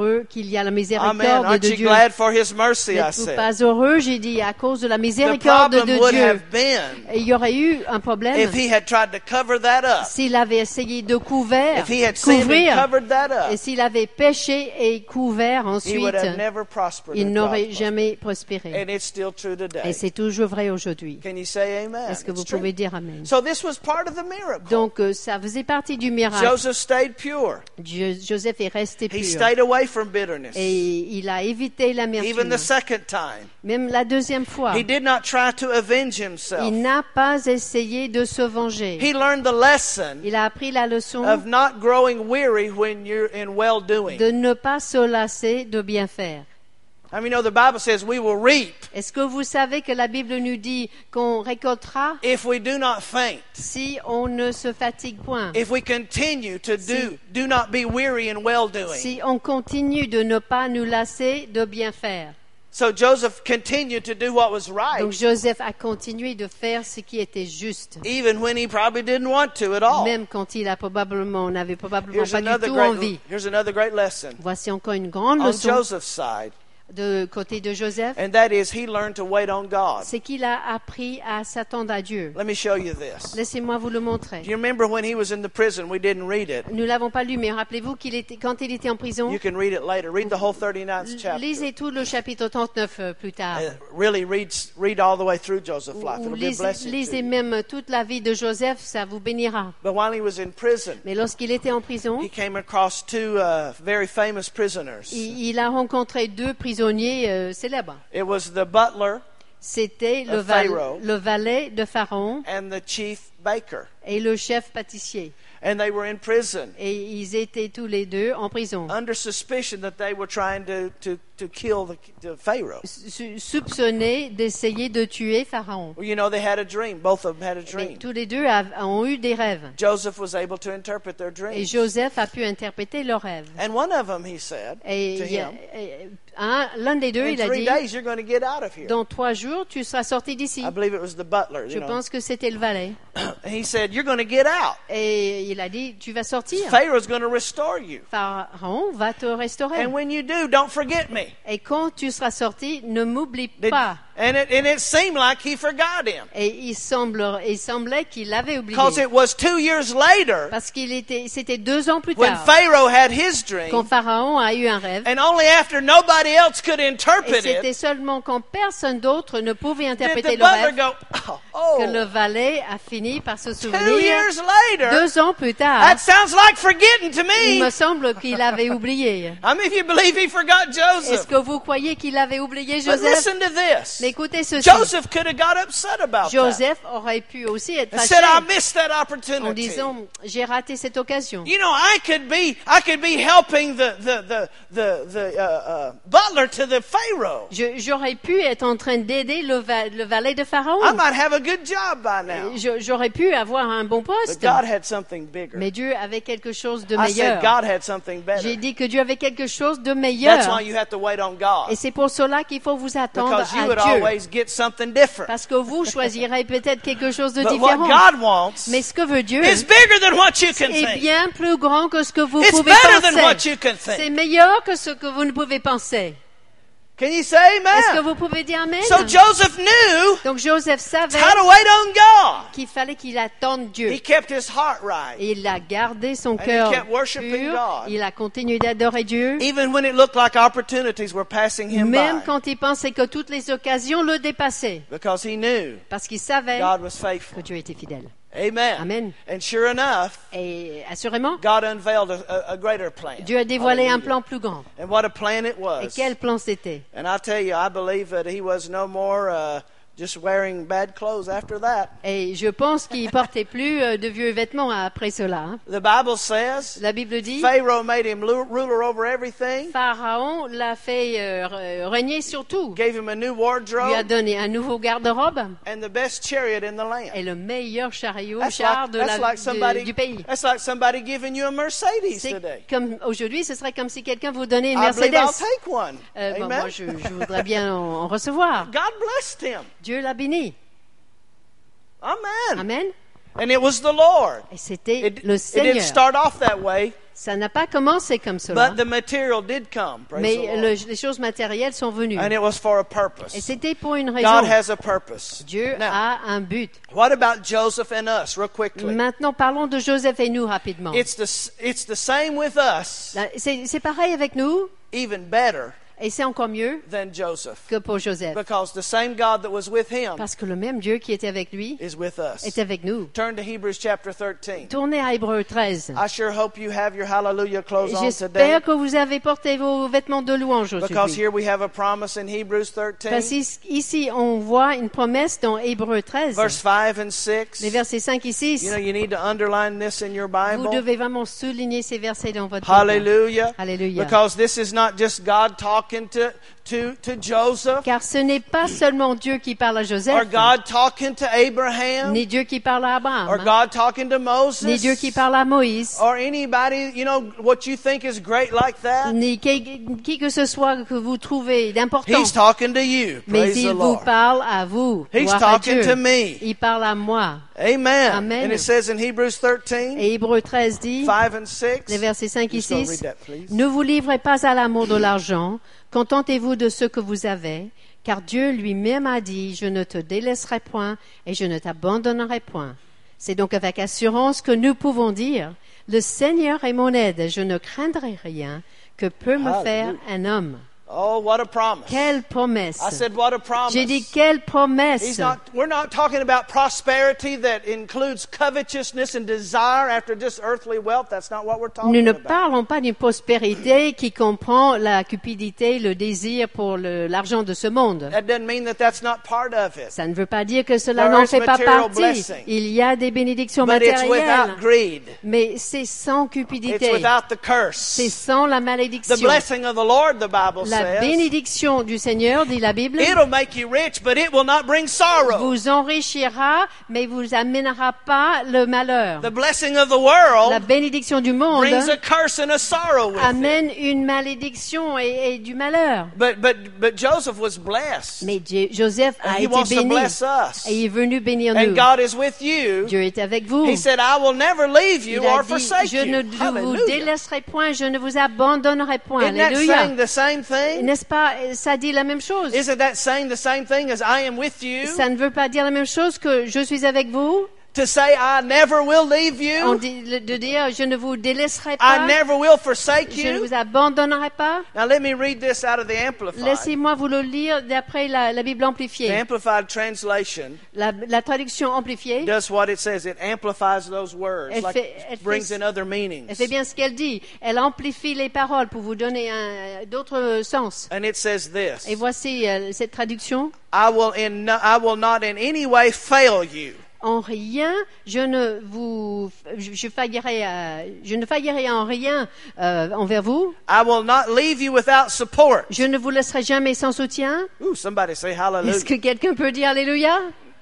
S3: heureux qu'il y a la
S4: Amen.
S3: miséricorde
S4: Aren't
S3: de
S4: you
S3: Dieu?
S4: glad for His mercy, I
S3: N'êtes-vous
S4: said.
S3: pas heureux? J'ai dit à cause de la
S4: The
S3: miséricorde
S4: problem
S3: de
S4: would
S3: Dieu.
S4: have been
S3: Et il y aurait eu un problème
S4: if He had tried to cover that up.
S3: s'il avait essayé de couvrir,
S4: If He had sinned and
S3: couvrir,
S4: covered that
S3: et
S4: up,
S3: s'il avait péché et couvert
S4: He would
S3: ensuite,
S4: have never prospered.
S3: il
S4: and
S3: n'aurait
S4: prospered.
S3: jamais prospéré.
S4: And it's still true
S3: Et
S4: today.
S3: c'est toujours vrai aujourd'hui.
S4: Can you say amen?
S3: Est-ce que vous
S4: It's true.
S3: pouvez dire Amen?
S4: So this was part of the miracle.
S3: Donc, euh, ça faisait partie du miracle.
S4: Joseph stayed pure.
S3: Jo- Joseph est resté
S4: He
S3: pur.
S4: stayed away from bitterness.
S3: Et il a évité
S4: Even
S3: l'amertume.
S4: the second time.
S3: Même la deuxième fois,
S4: He did not try to avenge
S3: il
S4: himself.
S3: n'a pas essayé de se venger.
S4: He learned the lesson
S3: Il a appris la leçon
S4: of not growing weary when you're in well-doing.
S3: de ne pas se lasser de bien faire.
S4: I mean, you know, the Bible says we will reap
S3: Est-ce que vous savez que la Bible nous dit qu'on récoltera
S4: if we do not faint.
S3: si on ne se fatigue point,
S4: If we continue to do, do not be weary in well-doing.
S3: si on continue de ne pas nous lasser de bien faire?
S4: So Joseph continued to do what was right,
S3: Donc Joseph a continué de faire ce qui était juste,
S4: even when he probably didn't want to at all.
S3: même quand il a probablement, n'avait probablement
S4: Here's
S3: pas du
S4: another
S3: tout
S4: great,
S3: envie.
S4: here's another great lesson
S3: Voici encore une grande
S4: on
S3: leçon
S4: Joseph's side,
S3: de côté de Joseph,
S4: and that is he learned to wait on God.
S3: c'est qu'il a appris à s'attendre à Dieu.
S4: Let me show you this.
S3: Laissez-moi vous le montrer.
S4: Do you remember when he was in the prison? We didn't read it.
S3: Nous l'avons pas lu, mais rappelez-vous qu'il était quand il était en prison.
S4: You can read it later. Read the whole thirty-ninth chapter.
S3: Lisez tout le chapitre trente-neuf euh, plus tard.
S4: Uh, really read, read all the way through Joseph's life.
S3: Ou
S4: It'll be a
S3: lisez,
S4: blessing to
S3: lisez
S4: you.
S3: même toute la vie de Joseph, ça vous bénira.
S4: But while he was in prison,
S3: Mais lorsqu'il était en prison,
S4: he came across two uh, very famous prisoners.
S3: il, il a rencontré deux prisonniers euh, célèbres.
S4: It was the butler
S3: C'était le,
S4: Of
S3: val-
S4: Pharaoh.
S3: le valet de Pharaon
S4: and the chief baker.
S3: et le chef pâtissier.
S4: And they were in prison
S3: Et ils étaient tous les deux en prison,
S4: under suspicion that they were trying to, to, to kill the, the Pharaoh.
S3: Su- soupçonnés d'essayer de tuer Pharaon.
S4: Well, you know, they had a dream. Both of them had a
S3: Mais
S4: dream.
S3: tous les deux av- ont eu des rêves.
S4: Joseph was able to interpret their
S3: Et
S4: dreams.
S3: Joseph a pu interpréter leurs rêves.
S4: And one of them, he said
S3: Et
S4: to
S3: il y a-
S4: him,
S3: et un- l'un des deux,
S4: in
S3: il a
S4: three
S3: dit,
S4: days you're going to get out of here.
S3: dans trois jours, tu seras sorti d'ici.
S4: I believe it was the butler.
S3: Je
S4: You know.
S3: pense que c'était le valet.
S4: He said, you're going to get out.
S3: Et il a dit, tu vas sortir.
S4: Pharaoh's going to restore you.
S3: Pharaon va te restaurer.
S4: And when you do, don't forget me.
S3: Et quand tu seras sorti, ne m'oublie
S4: Did-
S3: pas.
S4: and, it, and it seemed like he forgot him.
S3: Et il, semble, il semblait qu'il l'avait oublié.
S4: Because it was two years later
S3: Parce qu'il était, c'était deux ans plus
S4: when
S3: tard,
S4: Pharaoh had his
S3: quand
S4: dream.
S3: Pharaon a eu un rêve.
S4: And only after nobody else could
S3: Et
S4: interpret
S3: c'était
S4: it
S3: seulement quand personne d'autre ne pouvait
S4: did
S3: interpréter
S4: the
S3: le
S4: butler
S3: rêve
S4: go, oh,
S3: que le valet a fini par se
S4: two
S3: souvenir.
S4: years later?
S3: Deux ans plus tard,
S4: That sounds like forgetting to
S3: il me
S4: me.
S3: semble qu'il avait oublié.
S4: How many of you believe he forgot
S3: Est-ce
S4: Joseph?
S3: que vous croyez qu'il avait oublié
S4: But
S3: Joseph?
S4: listen to this.
S3: Mais écoutez ceci.
S4: Joseph could have got upset about that.
S3: Joseph aurait pu aussi être
S4: And said, I
S3: fâché
S4: missed that
S3: en
S4: opportunity.
S3: disant, j'ai raté cette occasion.
S4: You know, I could be, I could be helping the the the the, the uh, uh, butler to the Pharaoh.
S3: Je- J'aurais pu être en train d'aider le, va- le valet de Pharaon.
S4: I might have a good job by now.
S3: Je- J'aurais pu avoir un bon
S4: But
S3: poste.
S4: God had something bigger.
S3: Mais Dieu avait quelque chose de
S4: I said
S3: meilleur.
S4: God had something
S3: J'ai
S4: better.
S3: dit que Dieu avait quelque chose de
S4: That's
S3: meilleur.
S4: why you have to wait on God.
S3: Et c'est pour cela qu'il faut vous attendre
S4: Because you would
S3: à Dieu.
S4: always get something different.
S3: Parce que vous choisirez peut-être quelque chose de
S4: But what
S3: différent.
S4: God wants
S3: Mais ce que veut Dieu
S4: is bigger than what you can
S3: est
S4: think.
S3: bien plus grand que ce que vous
S4: It's
S3: pouvez
S4: better than what
S3: penser.
S4: you can
S3: C'est
S4: think.
S3: meilleur que ce que vous ne pouvez penser.
S4: Can you say
S3: Est-ce que
S4: amen?
S3: vous pouvez dire Amen?
S4: So Joseph knew
S3: Donc Joseph savait
S4: how to wait on God.
S3: qu'il fallait qu'il attende Dieu.
S4: He kept his heart right.
S3: Et il a gardé son
S4: he
S3: cœur
S4: kept worshiping
S3: pur.
S4: God.
S3: Il a continué d'adorer Dieu.
S4: Even when it looked like opportunities were passing him
S3: Même
S4: by.
S3: quand il pensait que toutes les occasions le dépassaient.
S4: Because he knew
S3: Parce qu'il savait
S4: God was
S3: que
S4: faithful.
S3: Dieu était fidèle.
S4: Amen.
S3: Amen.
S4: And sure enough,
S3: Et assurément,
S4: God unveiled a, a, a greater plan.
S3: Dieu a dévoilé un
S4: Hallelujah.
S3: plan plus grand.
S4: And what a plan it
S3: Et
S4: was.
S3: quel plan c'était?
S4: And I tell you, I believe that he was no more uh, just wearing bad clothes after that.
S3: Et je pense qu'il portait plus euh, de vieux vêtements après cela. hein.
S4: The Bible says
S3: La Bible dit,
S4: Pharaoh made him lu- ruler over everything,
S3: Pharaon l'a fait euh, re- régner sur tout.
S4: gave him a new
S3: Lui a
S4: wardrobe,
S3: donné un nouveau garde-robe
S4: and the best chariot in the land.
S3: et le meilleur chariot,
S4: That's
S3: char
S4: like,
S3: de
S4: that's
S3: la-
S4: like
S3: de-
S4: somebody,
S3: du pays.
S4: that's like somebody giving you a Mercedes
S3: C'est
S4: today.
S3: comme aujourd'hui, ce serait comme si quelqu'un vous donnait une
S4: I believe I'll
S3: Mercedes.
S4: take one.
S3: Euh, bon,
S4: Amen.
S3: moi, je, je voudrais bien en, en recevoir.
S4: God blessed him.
S3: Dieu l'a béni.
S4: Amen.
S3: Amen.
S4: And it was the Lord.
S3: Et c'était
S4: It,
S3: le
S4: it didn't
S3: Seigneur.
S4: start off that way.
S3: Ça n'a pas commencé comme cela.
S4: but the material did come. Praise the
S3: Mais
S4: Lord.
S3: le- les choses matérielles sont venues.
S4: And it was for a purpose.
S3: Et c'était pour une
S4: God
S3: raison.
S4: has a purpose.
S3: Dieu
S4: Now,
S3: a un but.
S4: what about Joseph and us, real quickly?
S3: Maintenant, parlons de Joseph et nous rapidement.
S4: It's the, it's the same with us,
S3: Là, C'est c'est pareil avec nous,
S4: even better
S3: et c'est encore mieux
S4: than Joseph.
S3: que pour Joseph.
S4: Because the same God that was with him
S3: Parce que le même Dieu qui était avec lui
S4: is with us.
S3: est avec nous.
S4: Turn to Hebrews chapter thirteen.
S3: Tournez à Hébreux treize.
S4: I sure hope you have your hallelujah clothes on today.
S3: J'espère que vous avez porté vos vêtements de louange
S4: Because
S3: aujourd'hui.
S4: here we have a promise in Hebrews thirteen,
S3: Parce qu'ici, on voit une promesse dans Hébreux treize,
S4: verse five and six.
S3: les versets cinq et six.
S4: You know, you need to underline this in your
S3: Vous
S4: Bible.
S3: devez vraiment souligner ces versets dans votre Bible.
S4: Hallelujah.
S3: Alléluia.
S4: Because this is not just God talking to, to, to Joseph,
S3: Car ce n'est pas seulement Dieu qui parle à
S4: or
S3: Joseph,
S4: God talking to Abraham,
S3: ni Dieu qui parle à
S4: or
S3: Abraham,
S4: God talking to Moses,
S3: ni Dieu qui parle à Moïse,
S4: or anybody, you know, what you think is great like that.
S3: ni qui, qui que ce soit que vous trouvez d'important.
S4: He's talking to you.
S3: Mais
S4: Praise
S3: il
S4: the
S3: vous
S4: Lord.
S3: parle à vous.
S4: He's
S3: Gloire à
S4: talking
S3: Dieu.
S4: to me.
S3: Il parle à moi.
S4: Amen.
S3: Amen.
S4: And it says in Hebrews thirteen,
S3: Et Hébreux treize dit,
S4: five and six.
S3: les versets cinq et
S4: Just don't
S3: six,
S4: read that, please.
S3: ne vous livrez pas à l'amour de l'argent, contentez-vous de ce que vous avez, car Dieu lui-même a dit, je ne te délaisserai point et je ne t'abandonnerai point. C'est donc avec assurance que nous pouvons dire, le Seigneur est mon aide, je ne craindrai rien que peut me faire un homme.
S4: Oh, what a promise.
S3: Quelle promesse!
S4: I said, what a promise.
S3: J'ai dit quelle
S4: He's
S3: promesse!
S4: not, we're not talking about prosperity that includes covetousness and desire after just earthly wealth. That's not what we're talking
S3: Nous ne
S4: about.
S3: parlons pas d'une prospérité qui comprend la cupidité, le désir pour le- l'argent de ce monde.
S4: That doesn't mean that that's not part of it.
S3: Ça ne veut pas dire que cela
S4: There
S3: n'en
S4: is
S3: fait pas
S4: material
S3: partie.
S4: blessing.
S3: Il y a des bénédictions
S4: But it's
S3: matérielles,
S4: without greed.
S3: mais c'est sans
S4: It's
S3: cupidité.
S4: without the
S3: C'est
S4: curse.
S3: sans la
S4: The
S3: malédiction.
S4: blessing of the Lord, the Bible
S3: La
S4: says,
S3: bénédiction du Seigneur, dit la Bible,
S4: it'll make you rich, but it will not bring sorrow.
S3: vous enrichira, mais vous amènera pas le malheur.
S4: The blessing of the
S3: La
S4: world
S3: bénédiction du monde
S4: brings a curse and a sorrow with it.
S3: amène une malédiction et, et du malheur.
S4: But, but, but Joseph was blessed.
S3: Mais Dieu- Joseph a
S4: And he
S3: été
S4: wants to
S3: béni
S4: bless us.
S3: et il est venu bénir
S4: And
S3: nous.
S4: God is with you.
S3: Dieu est avec vous.
S4: He said, I will never leave you
S3: Il a
S4: or
S3: dit,
S4: forsake
S3: je ne
S4: you.
S3: vous
S4: Hallelujah.
S3: délaisserai point, je ne vous abandonnerai point.
S4: Isn't that
S3: Alléluia.
S4: saying the same thing?
S3: N'est-ce pas, ça dit la même chose.
S4: Isn't that saying the same thing as I am with you?
S3: Ça ne veut pas dire la même chose que je suis avec vous.
S4: To say I never will leave
S3: On
S4: you?
S3: dit, de dire je ne vous délaisserai
S4: I
S3: pas,
S4: never will forsake
S3: je ne
S4: you?
S3: vous abandonnerai pas.
S4: Now let me read this out of the Amplified.
S3: Laissez-moi vous le lire d'après la, la Bible
S4: The
S3: amplifiée.
S4: Amplified translation
S3: La, la traduction amplifiée,
S4: does what it says. It amplifies those words.
S3: Elle
S4: Like
S3: fait- elle
S4: it brings
S3: fait-
S4: in other meanings.
S3: elle fait bien ce qu'elle dit. Elle amplifie les paroles pour vous donner un- d'autres sens.
S4: And it says this.
S3: Et voici euh, cette traduction.
S4: I will, in no, I will not in any way fail you.
S3: En rien, je ne vous, je, je faillirai, euh, je ne faillirai en rien euh, envers vous.
S4: I will not leave you without support.
S3: Je ne vous laisserai jamais sans soutien.
S4: Ooh, somebody say hallelujah.
S3: Est-ce que quelqu'un peut dire Alléluia?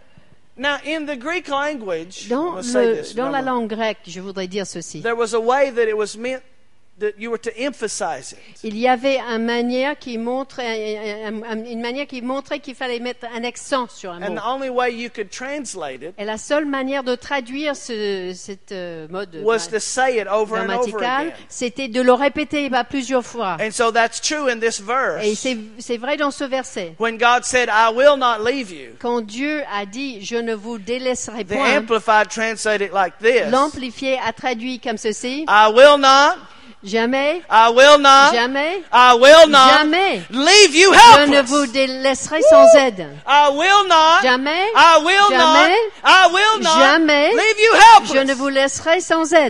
S4: Now, in the Greek language,
S3: Dans,
S4: I'm gonna say
S3: le,
S4: this,
S3: dans la
S4: remember,
S3: langue grecque, je voudrais dire ceci.
S4: there was a way that it was meant that you were to emphasize it.
S3: Il y avait une manière qui montrait, un- un- une manière qui montrait qu'il fallait mettre un accent sur un
S4: And
S3: mot.
S4: the only way you could translate it
S3: Et la seule manière de traduire ce, cette euh, mode
S4: was to say it over and over
S3: grammatical,
S4: again.
S3: c'était de le répéter bah, plusieurs fois.
S4: And so that's true in this
S3: Et
S4: verse.
S3: c'est c'est vrai dans ce verset.
S4: When God said, I will not leave you,
S3: Quand Dieu a dit « Je ne vous délaisserai
S4: the
S3: point »,
S4: Amplified translated it like this.
S3: l'amplifié a traduit comme ceci
S4: I will not,
S3: « Jamais,
S4: I will not,
S3: jamais,
S4: I will not
S3: jamais,
S4: leave you
S3: je ne
S4: helpless.
S3: vous délaisserai sans aide.
S4: I will not,
S3: Jamais,
S4: I will not,
S3: jamais,
S4: I will not
S3: jamais,
S4: leave you
S3: je
S4: helpless.
S3: ne vous laisserai sans aide. »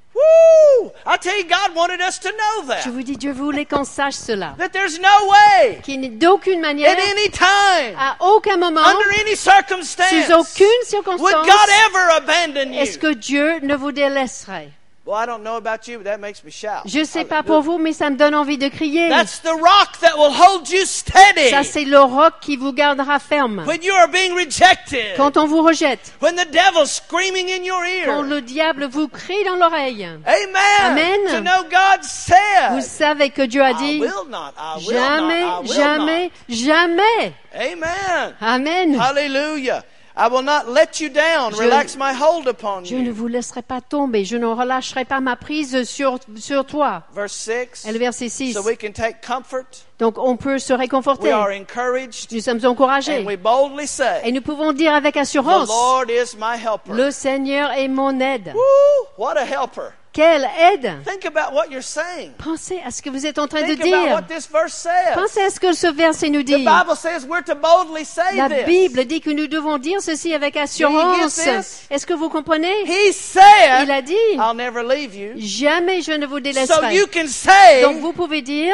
S4: Woo! I tell you, God wanted us to know
S3: Je
S4: that.
S3: vous dis, Dieu voulait qu'on sache cela.
S4: That there's no way,
S3: Qu'il n'est d'aucune manière,
S4: at any time,
S3: à aucun moment,
S4: under any circumstance,
S3: sous aucune
S4: would
S3: circonstance,
S4: God ever abandon you.
S3: est-ce que Dieu ne vous délaisserait.
S4: Well, I don't know about you, but that makes me shout.
S3: Je ne sais pas pour vous, mais ça me donne envie de crier.
S4: That's the rock that will hold you steady
S3: Ça, c'est le roc qui vous gardera ferme.
S4: when you are being rejected,
S3: Quand on vous rejette,
S4: when the devil's screaming in your
S3: quand
S4: ear.
S3: le diable vous crie dans l'oreille,
S4: Amen.
S3: Amen.
S4: To know God
S3: vous
S4: said,
S3: savez que Dieu a
S4: I
S3: dit,
S4: will not, I will
S3: jamais,
S4: not, I will
S3: jamais, jamais.
S4: not. Amen.
S3: Amen.
S4: Hallelujah. I will not let you down.
S3: Je-
S4: Relax my hold upon
S3: Je ne
S4: you.
S3: vous laisserai pas tomber, je ne relâcherai pas ma prise sur, sur toi.
S4: Verse six.
S3: Et le verset six.
S4: So we can take comfort.
S3: Donc on peut se réconforter.
S4: We are encouraged.
S3: Nous sommes encouragés.
S4: And we boldly
S3: Et
S4: say,
S3: nous pouvons dire avec
S4: the
S3: assurance,
S4: Lord is my helper.
S3: le Seigneur est mon aide.
S4: Woo, what a helper.
S3: Quelle aide!
S4: Think about what you're saying.
S3: Pensez à ce que vous êtes en train de
S4: Think about
S3: dire.
S4: what this verse says.
S3: Pensez à ce que ce verset nous
S4: The
S3: dit.
S4: Bible says we're to boldly say
S3: La
S4: this.
S3: Bible dit que nous devons dire ceci avec assurance.
S4: this?
S3: Est-ce que vous comprenez?
S4: He said,
S3: Il a dit,
S4: I'll never leave you.
S3: jamais je ne vous
S4: So
S3: délaisserai.
S4: you can say,
S3: Donc vous pouvez dire,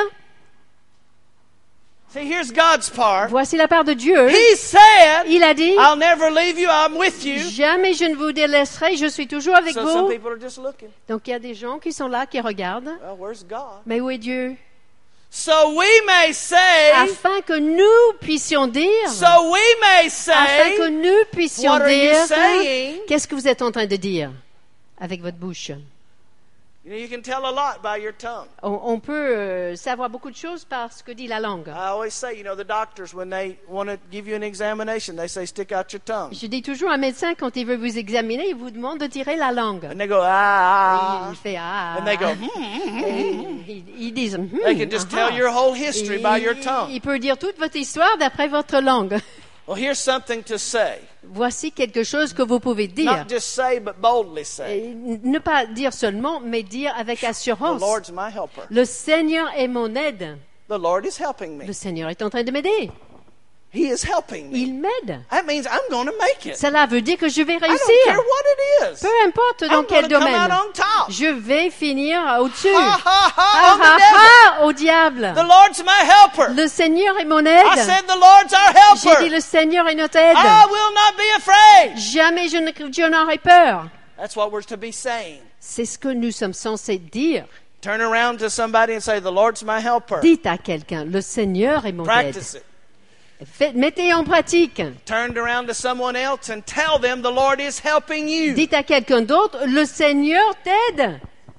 S4: see, here's God's part.
S3: voici la part de Dieu.
S4: He said,
S3: Il a dit,
S4: I'll never leave you, I'm with you.
S3: jamais je ne vous délaisserai, je suis toujours avec
S4: So some
S3: vous.
S4: people are just looking.
S3: Donc il y a des gens qui sont là, qui regardent.
S4: Well, where's God?
S3: Mais où est Dieu?
S4: So we may say,
S3: Afin que nous puissions dire,
S4: so we may
S3: afin que
S4: say,
S3: nous puissions
S4: what are you
S3: dire,
S4: saying?
S3: qu'est-ce que vous êtes en train de dire avec votre bouche?
S4: You know, you can tell a lot by your tongue.
S3: On, on peut euh, savoir beaucoup de choses par ce que dit la langue.
S4: I always say, you know, the doctors, when they want to give you an examination, they say, stick out your tongue.
S3: Je dis toujours à un médecin, quand il veut vous examiner, il vous demande de tirer la langue.
S4: And they go, ah,
S3: Et il fait ah.
S4: and they go, hmm.
S3: Et ils, ils disent. Hmm,
S4: They can just
S3: ah.
S4: tell your whole history
S3: Et
S4: by your
S3: il,
S4: tongue.
S3: il peut dire toute votre histoire d'après votre langue.
S4: Well, here's something to say.
S3: Voici quelque chose que vous pouvez dire.
S4: Not just say, but boldly say.
S3: Et ne pas dire seulement, mais dire avec
S4: The
S3: assurance.
S4: Lord's my helper.
S3: Le Seigneur est mon aide.
S4: The Lord is helping me.
S3: Le Seigneur est en train de m'aider.
S4: He is helping me.
S3: Il m'aide.
S4: That means I'm going to make it.
S3: Cela veut dire que je vais
S4: I don't
S3: réussir.
S4: care what it is.
S3: Peu importe dans
S4: I'm
S3: quel
S4: going to come
S3: domaine.
S4: out on top.
S3: Je vais finir au-dessus.
S4: Ha ha ha
S3: Ah,
S4: on
S3: ah,
S4: the devil.
S3: ah, au diable.
S4: The Lord's my helper.
S3: Le Seigneur est mon
S4: I
S3: aide.
S4: said the Lord's our
S3: J'ai dit
S4: helper.
S3: le Seigneur est notre aide.
S4: I will not be afraid.
S3: Jamais je, ne, je n'aurai peur.
S4: That's what we're to be saying.
S3: C'est ce que nous sommes censés dire.
S4: Turn around to somebody and say, the Lord's my helper.
S3: Dites à quelqu'un, le Seigneur est mon aide.
S4: Practice it.
S3: Faites, mettez en pratique.
S4: Turn around to someone else and tell them the Lord is helping you.
S3: Dites à quelqu'un d'autre, le Seigneur t'aide.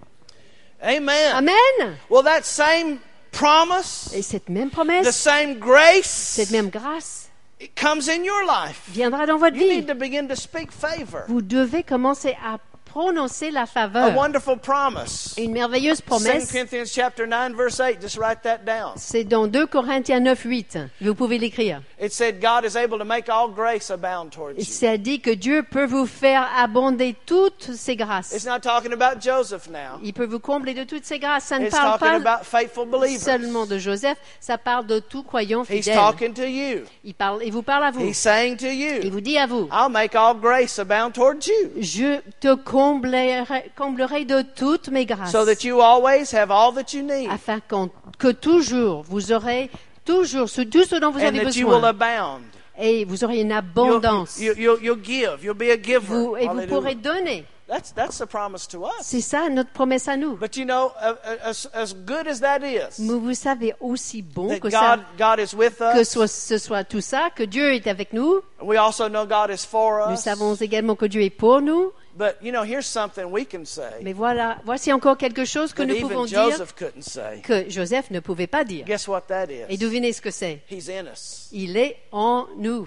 S4: Amen.
S3: Amen.
S4: Well, that same promise,
S3: Et cette même
S4: the
S3: promesse,
S4: same grace,
S3: cette même grâce
S4: it comes in your life.
S3: viendra dans votre
S4: You
S3: vie.
S4: need to begin to speak favor.
S3: Vous devez commencer à prononcer la
S4: A
S3: faveur.
S4: wonderful promise.
S3: Une merveilleuse
S4: Second
S3: promesse.
S4: Corinthians chapter nine, verse eight. Just write that down.
S3: C'est dans deux Corinthiens neuf, huit. Vous pouvez l'écrire.
S4: It said, God is able to make all grace abound towards you.
S3: Ça dit que Dieu peut vous faire abonder toutes ses grâces.
S4: It's not talking about Joseph now.
S3: Il peut vous combler de toutes ses grâces. Ça ne
S4: It's
S3: parle
S4: talking
S3: pas
S4: about faithful believers.
S3: seulement de Joseph, ça parle de tout croyant
S4: He's
S3: fidèle.
S4: talking to you.
S3: Il, parle, il vous parle à vous.
S4: He's saying to
S3: Il
S4: you,
S3: vous dit à vous,
S4: I'll make all grace abound towards you,
S3: je te comblerai, comblerai de toutes mes grâces,
S4: so that you always have all that you need,
S3: afin qu'on- que toujours vous aurez toujours ce- tout ce dont vous
S4: and
S3: avez
S4: that you will
S3: besoin.
S4: abound.
S3: Et vous aurez une
S4: You'll,
S3: abondance.
S4: you, you'll, you'll give. You'll be a giver.
S3: Vous, et vous
S4: Hallelujah.
S3: pourrez donner.
S4: That's, that's the promise to us.
S3: C'est ça notre promesse à nous.
S4: But you know, uh, uh, as, as good as that is,
S3: Mais vous savez aussi bon
S4: that
S3: que, ça,
S4: God, God is with
S3: que
S4: us,
S3: soit, ce soit tout ça, que Dieu est avec nous.
S4: we also know God is for
S3: Nous
S4: us.
S3: savons également que Dieu est pour nous.
S4: But, you know, here's something we can say
S3: Mais voilà, voici encore quelque chose que
S4: that
S3: nous pouvons
S4: even
S3: dire
S4: Joseph couldn't say.
S3: que Joseph ne pouvait pas dire.
S4: Guess what that
S3: Et
S4: is?
S3: devinez ce que c'est.
S4: He's in us.
S3: Il est en nous.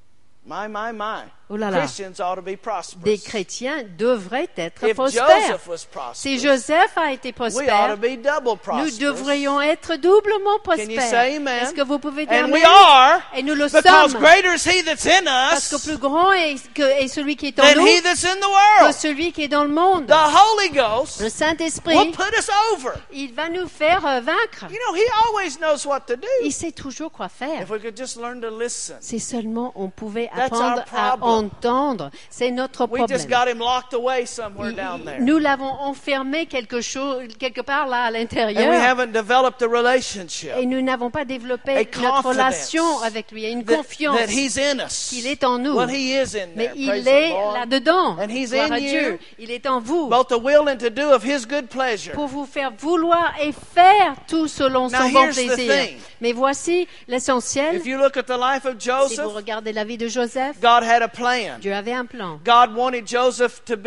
S4: My, my, my.
S3: Oh là là.
S4: Christians ought to be prosperous.
S3: Des chrétiens devraient être
S4: If
S3: prospères.
S4: Joseph was
S3: Si
S4: prosperous,
S3: Joseph a été
S4: we ought
S3: prospère,
S4: to be double
S3: nous
S4: prosperous.
S3: devrions être doublement
S4: Can you say
S3: prospères.
S4: amen?
S3: Est-ce que vous pouvez dire
S4: And we
S3: amen?
S4: are,
S3: Et nous le
S4: because
S3: sommes.
S4: greater is He that's in
S3: Parce que
S4: us
S3: plus grand est, que, est celui qui est en
S4: than
S3: nous
S4: He that's in the
S3: que
S4: world.
S3: celui qui est dans le monde.
S4: The Holy Ghost
S3: Le
S4: will
S3: Saint-Esprit,
S4: put us over.
S3: il va nous faire euh, vaincre.
S4: You know, He always knows what to do.
S3: Il sait toujours quoi faire.
S4: If we could just learn to listen.
S3: Si seulement on pouvait
S4: That's
S3: apprendre
S4: our
S3: à
S4: problem.
S3: entendre, c'est notre
S4: We just
S3: problème.
S4: got Him locked away somewhere
S3: Il-
S4: down there.
S3: Nous l'avons enfermé quelque chose, quelque part là à
S4: And we
S3: l'intérieur,
S4: haven't developed a relationship.
S3: et nous n'avons pas développé
S4: A
S3: notre
S4: confidence
S3: relation avec lui, et une
S4: That,
S3: confiance
S4: that He's in us.
S3: qu'il est en nous.
S4: Well, He is in
S3: Mais
S4: there.
S3: il
S4: Praise
S3: est
S4: the Lord.
S3: là-dedans.
S4: And He's
S3: Gloire
S4: in
S3: à
S4: you.
S3: Dieu. Il est en vous
S4: Both to will and to do of His good pleasure.
S3: pour vous faire vouloir et faire tout selon
S4: Now,
S3: son bon
S4: here's the
S3: plaisir.
S4: thing.
S3: Mais voici l'essentiel.
S4: If you look at the life of
S3: Si vous
S4: Joseph,
S3: regardez la vie de Joseph,
S4: God had a plan.
S3: Dieu avait un plan.
S4: God wanted Joseph to be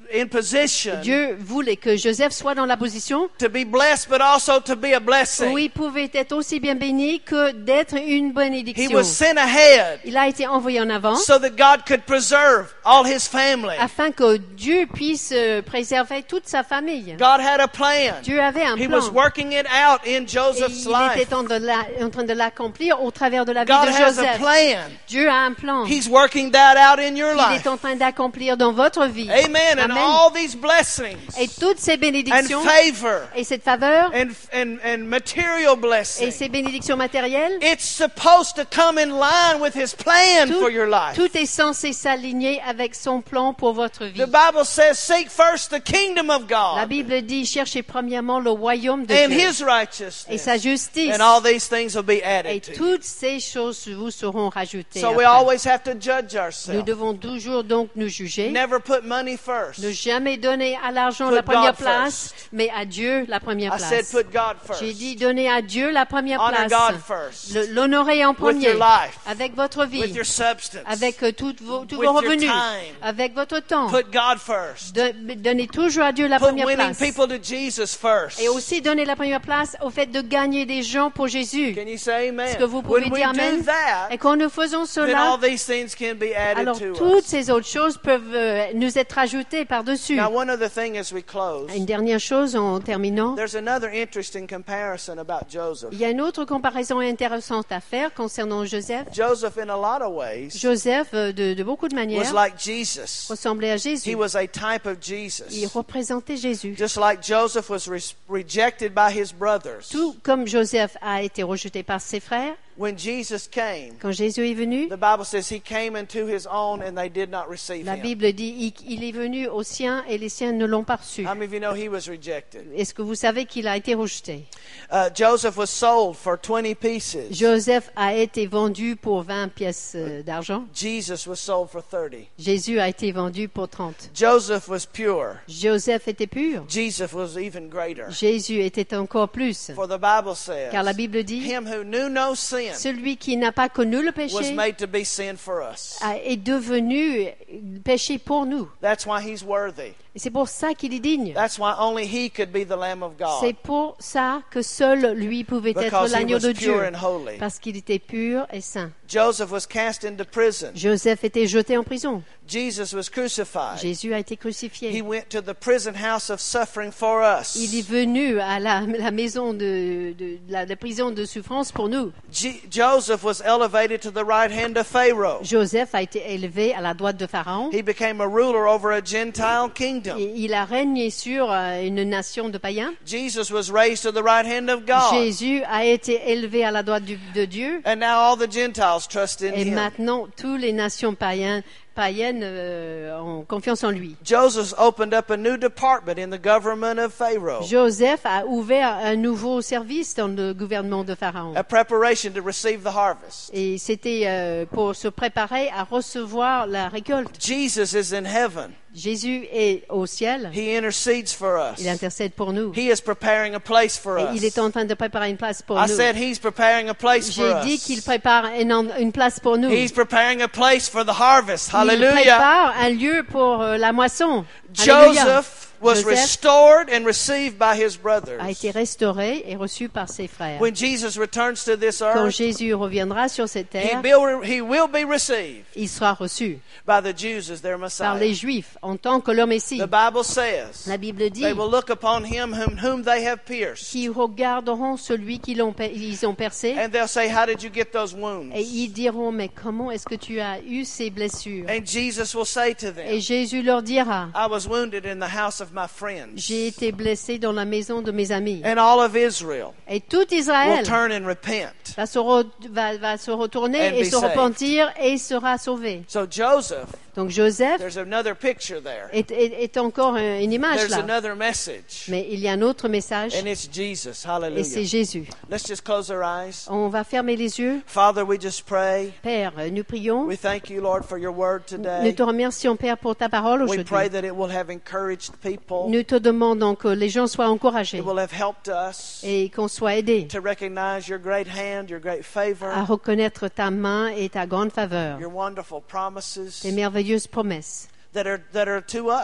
S4: in position
S3: Dieu voulait que Joseph soit dans la position
S4: to be blessed, but also to be a blessing.
S3: où il pouvait être aussi bien béni que d'être une
S4: He
S3: bénédiction.
S4: was sent ahead
S3: Il a été envoyé en avant
S4: so that God could preserve all his family.
S3: afin que Dieu puisse euh, préserver toute sa famille.
S4: God had a plan.
S3: Dieu avait un
S4: He
S3: plan.
S4: was working it out in
S3: Et
S4: Joseph's
S3: il
S4: life.
S3: était en, de la- en train de l'accomplir au travers de la vie
S4: God
S3: de
S4: has a
S3: Joseph.
S4: plan.
S3: Dieu a un plan.
S4: He's working that out in your
S3: Il
S4: life.
S3: est en train d'accomplir dans votre vie.
S4: Amen. And
S3: Amen.
S4: all these blessings
S3: Et toutes ces
S4: and
S3: bénédictions
S4: favor
S3: et cette faveur
S4: and, and, and material
S3: et
S4: blessings,
S3: ces bénédictions matérielles,
S4: it's supposed to come in line with his plan
S3: tout,
S4: for your life.
S3: tout est censé s'aligner avec son plan pour votre vie.
S4: The Bible says, seek first the kingdom of
S3: La
S4: God
S3: Bible dit, cherchez premièrement le royaume de
S4: and
S3: Dieu
S4: his righteousness,
S3: et sa justice,
S4: and all these things will be
S3: et
S4: added to you.
S3: toutes ces choses vous seront rajoutées.
S4: So we
S3: après.
S4: always have to judge
S3: Nous
S4: ourselves.
S3: devons toujours donc nous juger,
S4: Never put money first.
S3: ne jamais donner à l'argent
S4: Put
S3: la première
S4: God
S3: place,
S4: first.
S3: mais à Dieu la première
S4: I said
S3: place.
S4: put God
S3: J'ai
S4: first.
S3: dit donner à Dieu la première
S4: Honor
S3: place,
S4: God first.
S3: Le- l'honorer en
S4: With
S3: premier,
S4: your life.
S3: avec votre vie,
S4: With your substance.
S3: avec euh, toutes vos, tous
S4: With
S3: vos
S4: your
S3: revenus,
S4: time.
S3: avec votre temps.
S4: Put God first.
S3: De- donnez toujours à Dieu la
S4: Put
S3: première
S4: winning
S3: place.
S4: people to Jesus first.
S3: Et aussi donner la première place au fait de gagner des gens pour Jésus.
S4: Can you say amen?
S3: Est-ce que vous pouvez
S4: When we
S3: dire
S4: do
S3: amen?
S4: that,
S3: Et quand nous faisons
S4: then
S3: cela,
S4: all these things can be added
S3: alors
S4: to
S3: toutes
S4: us.
S3: ces autres choses peuvent euh, nous être ajoutées par-dessus.
S4: Now, one other thing as we close,
S3: Une dernière chose en terminant.
S4: there's another interesting comparison about Joseph.
S3: Il y a une autre comparaison intéressante à faire concernant Joseph.
S4: Joseph, in a lot of ways,
S3: Joseph, euh, de, de beaucoup de
S4: was
S3: manières,
S4: like Jesus.
S3: ressemblait à
S4: He
S3: Jésus.
S4: was a type of
S3: Il
S4: Jesus.
S3: représentait Jésus.
S4: Just like Joseph was re- rejected by his brothers.
S3: Tout comme Joseph a été rejeté par ses frères,
S4: When Jesus came,
S3: quand Jésus est venu,
S4: the Bible says he came into his own and they did not receive
S3: la
S4: him.
S3: Bible dit il, il est venu aux siens et les siens ne l'ont pas reçu.
S4: How many of you know he was rejected?
S3: Est-ce que vous savez qu'il a été rejeté?
S4: Uh, Joseph was sold for twenty pieces.
S3: Joseph a été vendu pour vingt pièces euh, d'argent.
S4: Jesus was sold for thirty.
S3: Jésus a été vendu pour trente.
S4: Joseph was pure.
S3: Joseph était pur.
S4: Jesus was even greater.
S3: Jésus était encore plus.
S4: For the Bible says,
S3: Car la Bible dit,
S4: him who knew no sin
S3: celui qui n'a pas connu le
S4: was
S3: péché
S4: made to be sin for us.
S3: a- est devenu péché pour nous.
S4: That's why he's worthy.
S3: Et c'est pour ça qu'il est digne.
S4: That's why only he could be the Lamb of
S3: C'est
S4: God.
S3: pour ça que seul lui pouvait être
S4: Because he
S3: l'agneau
S4: was
S3: de
S4: pure
S3: Dieu.
S4: and holy.
S3: Parce qu'il était pur et saint.
S4: Joseph was cast into prison.
S3: Joseph était jeté en prison.
S4: Jesus was crucified.
S3: Jésus a été
S4: He
S3: crucifié.
S4: went to the prison house of suffering for us.
S3: Il est venu à la, la maison de, de, de la, la prison de souffrance pour nous.
S4: J- Joseph was elevated to the right hand of Pharaoh.
S3: Joseph a été élevé à la droite de Pharaon.
S4: He became a ruler over a Gentile kingdom.
S3: Et il a régné sur euh, une nation de païens.
S4: Jesus was raised to the right hand of God.
S3: Jésus a été élevé à la droite du- de Dieu.
S4: And now all the Gentiles trust in
S3: Et
S4: him.
S3: maintenant, toutes les nations païennes, païennes euh, ont confiance en lui.
S4: Joseph opened up a new department in the government of Pharaoh,
S3: Joseph a ouvert un nouveau service dans le gouvernement de Pharaon.
S4: a preparation to receive the harvest.
S3: Et c'était euh, pour se préparer à recevoir la récolte.
S4: Jesus is in heaven.
S3: Jésus est au ciel.
S4: He intercedes for us.
S3: Il intercède pour nous.
S4: He is preparing a place for
S3: Et
S4: us.
S3: il est en train de préparer une place pour
S4: I
S3: nous.
S4: said he's preparing a place for
S3: J'ai
S4: us.
S3: dit qu'il prépare une, une place pour nous.
S4: He's preparing a place for the harvest.
S3: Il
S4: Hallelujah.
S3: prépare un lieu pour euh, la moisson. Alléluia.
S4: Joseph was
S3: Joseph
S4: restored and received by his brothers.
S3: a été restauré et reçu par ses frères.
S4: When Jesus returns to this
S3: Quand
S4: earth,
S3: Jésus reviendra sur cette
S4: he
S3: terre,
S4: will, he will be received
S3: il sera reçu
S4: by the Jews as their
S3: par
S4: Messiah.
S3: les Juifs en tant que leur Messie.
S4: The Bible says
S3: La Bible dit
S4: they will look upon him whom, whom they have pierced,
S3: qu'ils regarderont celui qu'ils ont, pe- ils ont percé
S4: and they'll say, how did you get those wounds?
S3: et ils diront, mais comment est-ce que tu as eu ces blessures?
S4: And Jesus will say to them,
S3: Et Jésus leur dira,
S4: I was wounded in the house of my friends.
S3: j'ai été blessé dans la maison de mes amis.
S4: And all of Israel
S3: Et tout
S4: will
S3: Israël
S4: turn and repent.
S3: va se, re- va, va se retourner
S4: And
S3: et
S4: be
S3: se
S4: saved.
S3: repentir et sera sauvé.
S4: So Joseph,
S3: Donc Joseph
S4: there's another picture there.
S3: est, est, est encore euh, une image
S4: There's
S3: là.
S4: another message.
S3: Mais il y a un autre message
S4: And it's Jesus.
S3: et c'est
S4: Hallelujah.
S3: Jésus.
S4: Let's just close our eyes.
S3: On va fermer les yeux.
S4: Father, we just pray.
S3: Père, nous prions.
S4: We thank you, Lord, for your word
S3: Nous
S4: today.
S3: te remercions, Père, pour ta parole
S4: We pray
S3: aujourd'hui.
S4: that it will have encouraged people.
S3: Nous te demandons que les gens soient encouragés
S4: It will have helped us
S3: et qu'on soit aidés
S4: to recognize your great hand, your great
S3: à
S4: favor,
S3: reconnaître ta main et ta grande faveur,
S4: your wonderful promises
S3: tes merveilleuses promesses
S4: that are, that are to us.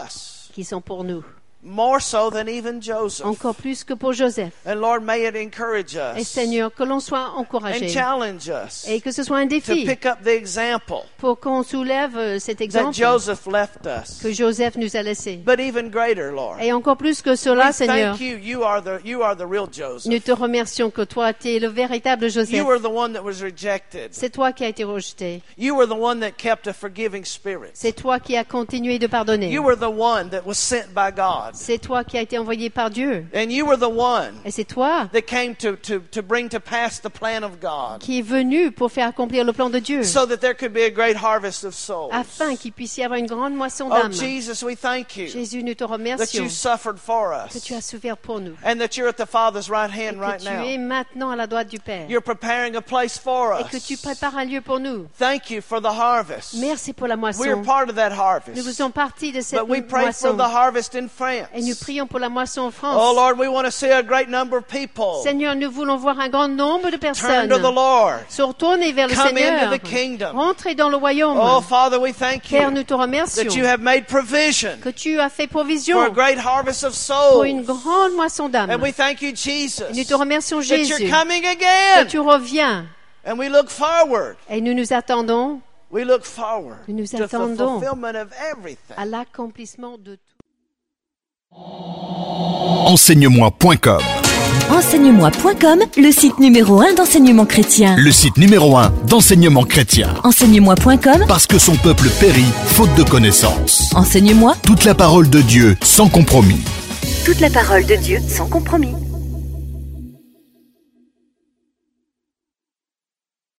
S3: qui sont pour nous,
S4: more so than even Joseph.
S3: encore plus que pour Joseph.
S4: And Lord, may it encourage us
S3: Et Seigneur, que l'on soit
S4: and
S3: encouragé
S4: challenge us
S3: et que ce soit un
S4: to
S3: défi
S4: pick up the example
S3: pour qu'on soulève euh, cet
S4: that
S3: exemple
S4: Joseph left us.
S3: que Joseph nous a laissé.
S4: But even greater, Lord,
S3: Et encore plus que cela,
S4: we
S3: Seigneur,
S4: thank you. You are the you are the real Joseph.
S3: nous te remercions que toi, tu es le véritable Joseph.
S4: You were the one that was rejected.
S3: C'est toi qui as été rejeté.
S4: You were the one that kept a forgiving spirit.
S3: C'est toi qui as continué de pardonner.
S4: You were the one that was sent by God.
S3: C'est toi qui as été envoyé par Dieu.
S4: And you were the one
S3: Et c'est toi
S4: that came to, to, to bring to pass the plan of God
S3: qui est venu pour faire accomplir le plan de Dieu,
S4: so that there could be a great harvest of souls.
S3: afin qu'il puisse y avoir une grande moisson
S4: Oh,
S3: d'âmes.
S4: Jesus, we thank you
S3: Jésus, nous te
S4: that you
S3: remercions
S4: suffered for
S3: que tu as
S4: us
S3: souffert pour nous
S4: and that you're at the Father's right
S3: et
S4: hand
S3: que
S4: right
S3: tu es
S4: now.
S3: maintenant à la droite du Père
S4: You're preparing a place for
S3: et que tu
S4: us.
S3: prépares un lieu pour nous.
S4: Thank you for the harvest.
S3: Merci pour la
S4: We're
S3: moisson.
S4: part of that
S3: Nous
S4: harvest.
S3: faisons partie de cette
S4: But we pray for
S3: moisson
S4: the harvest in
S3: et nous
S4: France.
S3: prions pour la moisson en
S4: Oh
S3: France.
S4: Lord, we want to see a great number of people
S3: Seigneur, nous voulons voir un grand nombre de
S4: turn
S3: personnes
S4: to the Lord.
S3: se retourner vers le
S4: Come
S3: Seigneur,
S4: into the kingdom.
S3: rentrer dans le royaume.
S4: Oh Father, we thank
S3: Père,
S4: you
S3: nous te remercions
S4: that you have made provision
S3: que tu as fait
S4: for a
S3: provision
S4: great harvest of
S3: pour une
S4: souls.
S3: grande moisson d'âmes.
S4: And we thank you, Jesus,
S3: Et nous te remercions,
S4: that
S3: Jésus,
S4: you're coming
S3: que
S4: again.
S3: tu reviens.
S4: And we look forward.
S3: Et nous nous attendons
S4: We look forward
S3: Nous nous
S4: to the
S3: attendons
S4: fulfillment of everything.
S3: à l'accomplissement de tout.
S1: Enseigne-moi point com,
S2: Enseigne-moi point com, le site numéro un d'enseignement chrétien.
S1: le site numéro un d'enseignement chrétien.
S2: Enseigne-moi point com,
S1: Parce que son peuple périt faute de connaissances.
S2: enseigne-moi
S1: Toute la parole de Dieu sans compromis.
S2: toute la parole de Dieu sans compromis.